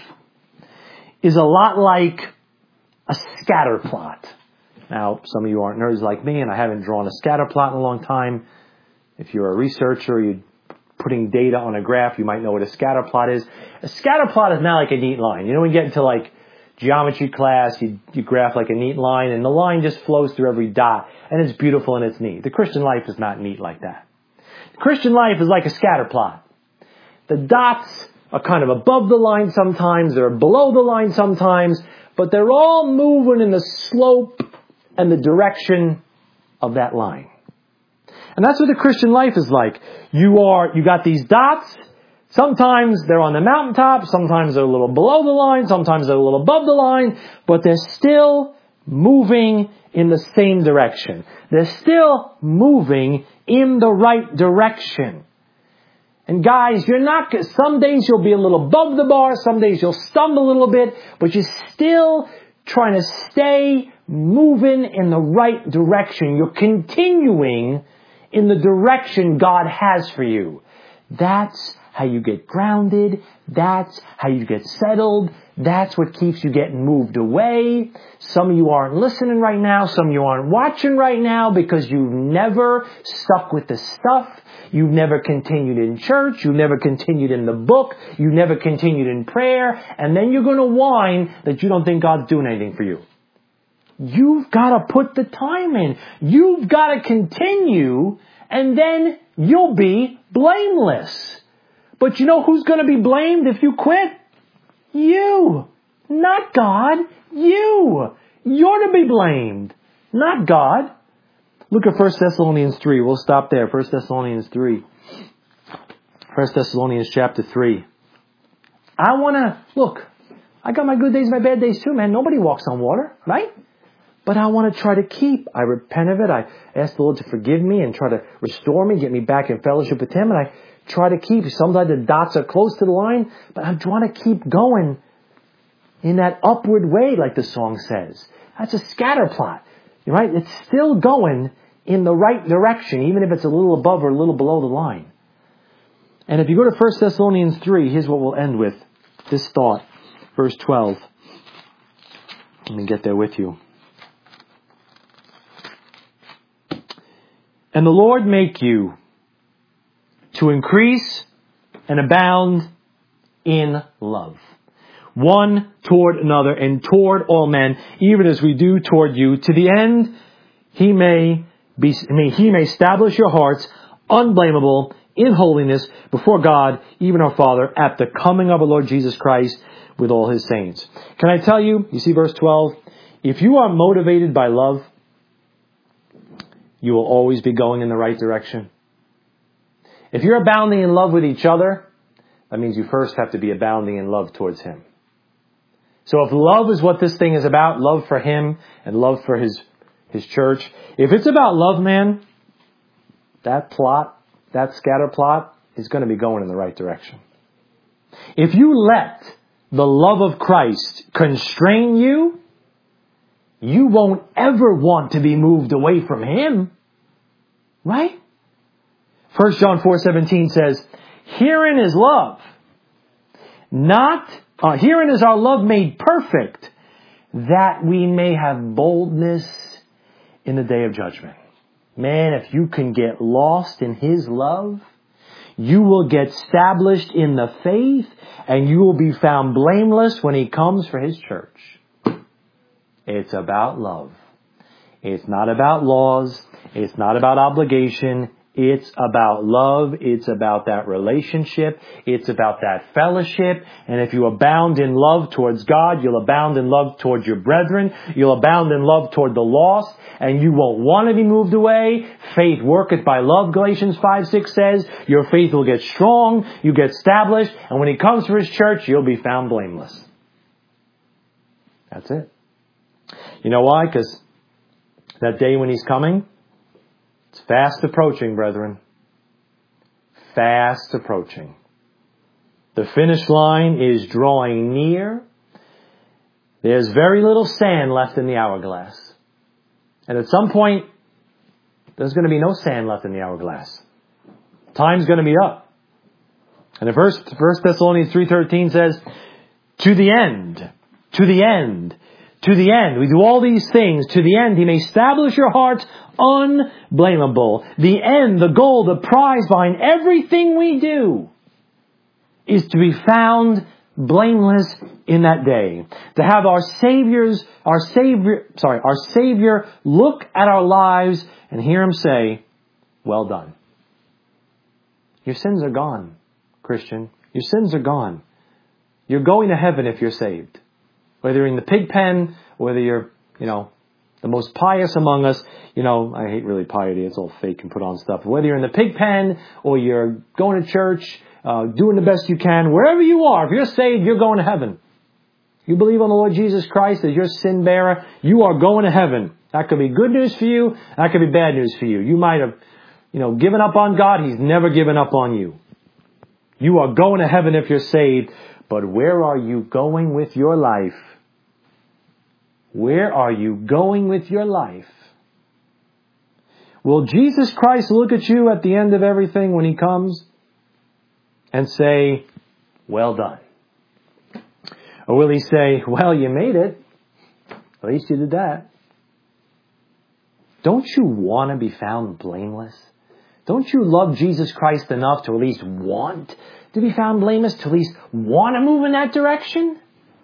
is a lot like a scatter plot. Now, some of you aren't nerds like me, and I haven't drawn a scatter plot in a long time. If you're a researcher, you're putting data on a graph, you might know what a scatter plot is. A scatter plot is not like a neat line. You know, when you get into like geometry class, you graph like a neat line, and the line just flows through every dot, and it's beautiful and it's neat. The Christian life is not neat like that. The Christian life is like a scatter plot. The dots are kind of above the line sometimes, they're below the line sometimes, but they're all moving in the slope and the direction of that line. And that's what the Christian life is like. You got these dots. Sometimes they're on the mountaintop. Sometimes they're a little below the line. Sometimes they're a little above the line. But they're still moving in the same direction. They're still moving in the right direction. And guys, some days you'll be a little above the bar. Some days you'll stumble a little bit. But you're still trying to stay moving in the right direction. You're continuing in the direction God has for you. That's how you get grounded. That's how you get settled. That's what keeps you getting moved away. Some of you aren't listening right now. Some of you aren't watching right now because you've never stuck with the stuff. You've never continued in church. You've never continued in the book. You've never continued in prayer. And then you're going to whine that you don't think God's doing anything for you. You've got to put the time in. You've got to continue, and then you'll be blameless. But you know who's going to be blamed if you quit? You. Not God. You. You're to be blamed. Not God. Look at 1 Thessalonians 3. We'll stop there. 1 Thessalonians 3. 1 Thessalonians chapter 3. I got my good days, my bad days too, man. Nobody walks on water, right? But I want to try to keep. I repent of it. I ask the Lord to forgive me and try to restore me, get me back in fellowship with Him. And I try to keep. Sometimes the dots are close to the line, but I'm trying to keep going in that upward way, like the song says. That's a scatter plot, right? It's still going in the right direction, even if it's a little above or a little below the line. And if you go to 1 Thessalonians 3, here's what we'll end with. This thought. Verse 12. Let me get there with you. And the Lord make you to increase and abound in love, one toward another and toward all men, even as we do toward you, to the end He may establish your hearts unblameable in holiness before God, even our Father, at the coming of our Lord Jesus Christ with all His saints. Can I tell you, see verse 12, if you are motivated by love, you will always be going in the right direction. If you're abounding in love with each other, that means you first have to be abounding in love towards Him. So if love is what this thing is about, love for Him and love for His, His church. If it's about love, man, that scatter plot is going to be going in the right direction. If you let the love of Christ constrain you, you won't ever want to be moved away from Him. Right? 1 John 4:17 says, herein is love. Herein is our love made perfect, that we may have boldness in the day of judgment. Man, if you can get lost in His love, you will get established in the faith, and you will be found blameless when He comes for His church. It's about love. It's not about laws. It's not about obligation. It's about love. It's about that relationship. It's about that fellowship. And if you abound in love towards God, you'll abound in love towards your brethren. You'll abound in love toward the lost. And you won't want to be moved away. Faith worketh by love, Galatians 5:6 says. Your faith will get strong. You get established. And when He comes for His church, you'll be found blameless. That's it. You know why? Because that day when He's coming, it's fast approaching, brethren. Fast approaching. The finish line is drawing near. There's very little sand left in the hourglass. And at some point, there's going to be no sand left in the hourglass. Time's going to be up. And in 1 Thessalonians 3:13 says, to the end, to the end, to the end. We do all these things to the end. He may establish your hearts unblameable. The end, the goal, the prize behind everything we do is to be found blameless in that day. To have our Savior look at our lives and hear Him say, well done. Your sins are gone, Christian. Your sins are gone. You're going to heaven if you're saved. Whether you're in the pig pen, whether you're, the most pious among us, I hate really piety, it's all fake and put on stuff. Whether you're in the pig pen, or you're going to church, doing the best you can, wherever you are, if you're saved, you're going to heaven. You believe on the Lord Jesus Christ as your sin bearer, you are going to heaven. That could be good news for you, that could be bad news for you. You might have, given up on God, He's never given up on you. You are going to heaven if you're saved, but where are you going with your life? Where are you going with your life? Will Jesus Christ look at you at the end of everything when He comes and say, well done? Or will He say, well, you made it. At least you did that. Don't you want to be found blameless? Don't you love Jesus Christ enough to at least want to be found blameless? To at least want to move in that direction?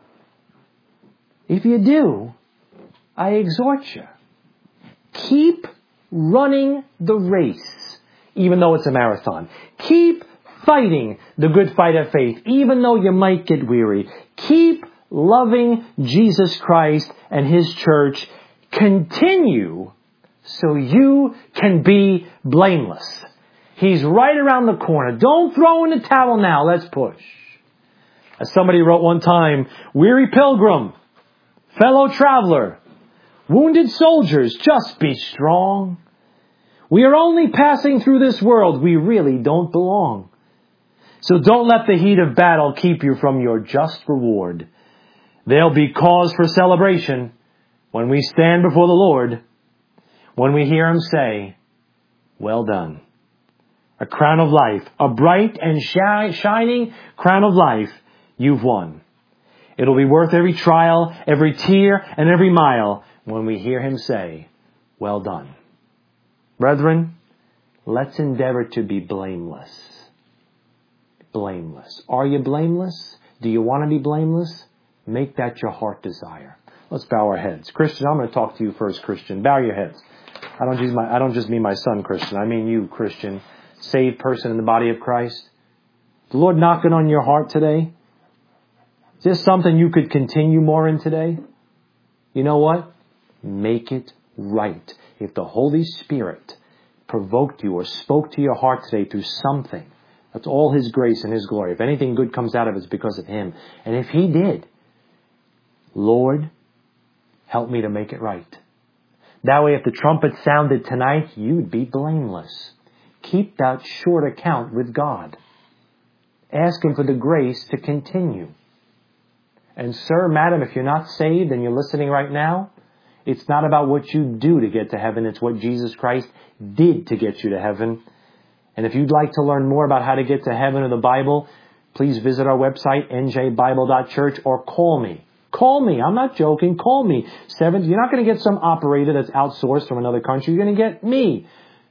If you do, I exhort you, keep running the race, even though it's a marathon. Keep fighting the good fight of faith, even though you might get weary. Keep loving Jesus Christ and His church. Continue so you can be blameless. He's right around the corner. Don't throw in the towel now. Let's push. As somebody wrote one time, weary pilgrim, fellow traveler, wounded soldiers, just be strong. We are only passing through this world. We really don't belong. So don't let the heat of battle keep you from your just reward. There'll be cause for celebration when we stand before the Lord, when we hear Him say, well done. A crown of life, a bright and shining crown of life you've won. It'll be worth every trial, every tear, and every mile when we hear Him say, well done. Brethren, let's endeavor to be blameless. Blameless. Are you blameless? Do you want to be blameless? Make that your heart desire. Let's bow our heads. Christian, I'm going to talk to you first, Christian. Bow your heads. I don't just mean my son, Christian. I mean you, Christian. Saved person in the body of Christ. The Lord knocking on your heart today. Is this something you could continue more in today? You know what? Make it right. If the Holy Spirit provoked you or spoke to your heart today through something, that's all His grace and His glory. If anything good comes out of it, it's because of Him. And if He did, Lord, help me to make it right. That way, if the trumpet sounded tonight, you'd be blameless. Keep that short account with God. Ask Him for the grace to continue. And sir, madam, if you're not saved and you're listening right now, it's not about what you do to get to heaven. It's what Jesus Christ did to get you to heaven. And if you'd like to learn more about how to get to heaven or the Bible, please visit our website, njbible.church, or call me. Call me. I'm not joking. Call me. You're not going to get some operator that's outsourced from another country. You're going to get me.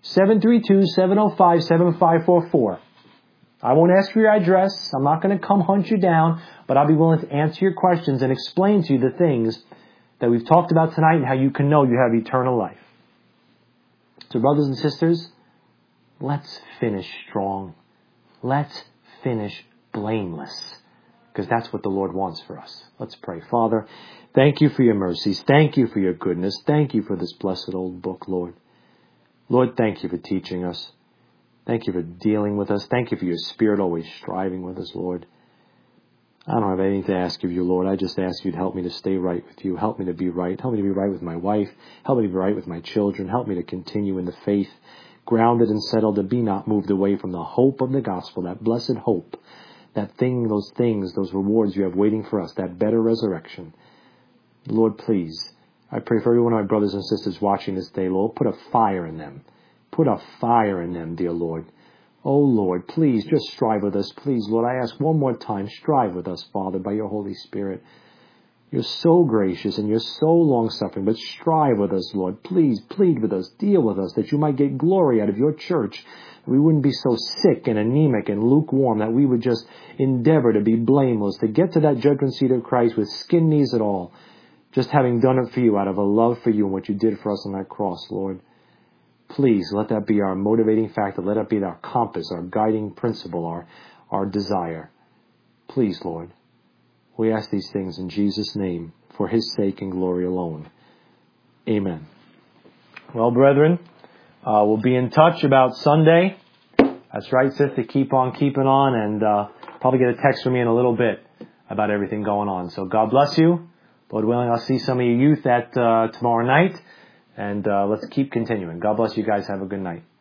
732-705-7544. I won't ask for your address. I'm not going to come hunt you down, but I'll be willing to answer your questions and explain to you the things that we've talked about tonight and how you can know you have eternal life. So brothers and sisters, let's finish strong. Let's finish blameless, because that's what the Lord wants for us. Let's pray. Father, thank you for your mercies. Thank you for your goodness. Thank you for this blessed old book, Lord. Lord, thank you for teaching us. Thank you for dealing with us. Thank you for your Spirit always striving with us, Lord. I don't have anything to ask of you, Lord. I just ask you to help me to stay right with you. Help me to be right. Help me to be right with my wife. Help me to be right with my children. Help me to continue in the faith, grounded and settled, to be not moved away from the hope of the gospel, that blessed hope, that thing, those rewards you have waiting for us, that better resurrection. Lord, please, I pray for every one of my brothers and sisters watching this day, Lord, put a fire in them. Put a fire in them, dear Lord. Oh, Lord, please just strive with us. Please, Lord, I ask one more time, strive with us, Father, by your Holy Spirit. You're so gracious and you're so long-suffering, but strive with us, Lord. Please, plead with us, deal with us, that you might get glory out of your church. We wouldn't be so sick and anemic and lukewarm, that we would just endeavor to be blameless, to get to that judgment seat of Christ with skin knees at all, just having done it for you out of a love for you and what you did for us on that cross, Lord. Please, let that be our motivating factor. Let that be our compass, our guiding principle, our desire. Please, Lord. We ask these things in Jesus' name, for His sake and glory alone. Amen. Well, brethren, we'll be in touch about Sunday. That's right, sister. Keep on keeping on, and probably get a text from me in a little bit about everything going on. So God bless you. Lord willing, I'll see some of you youth at tomorrow night. And let's keep continuing. God bless you guys. Have a good night.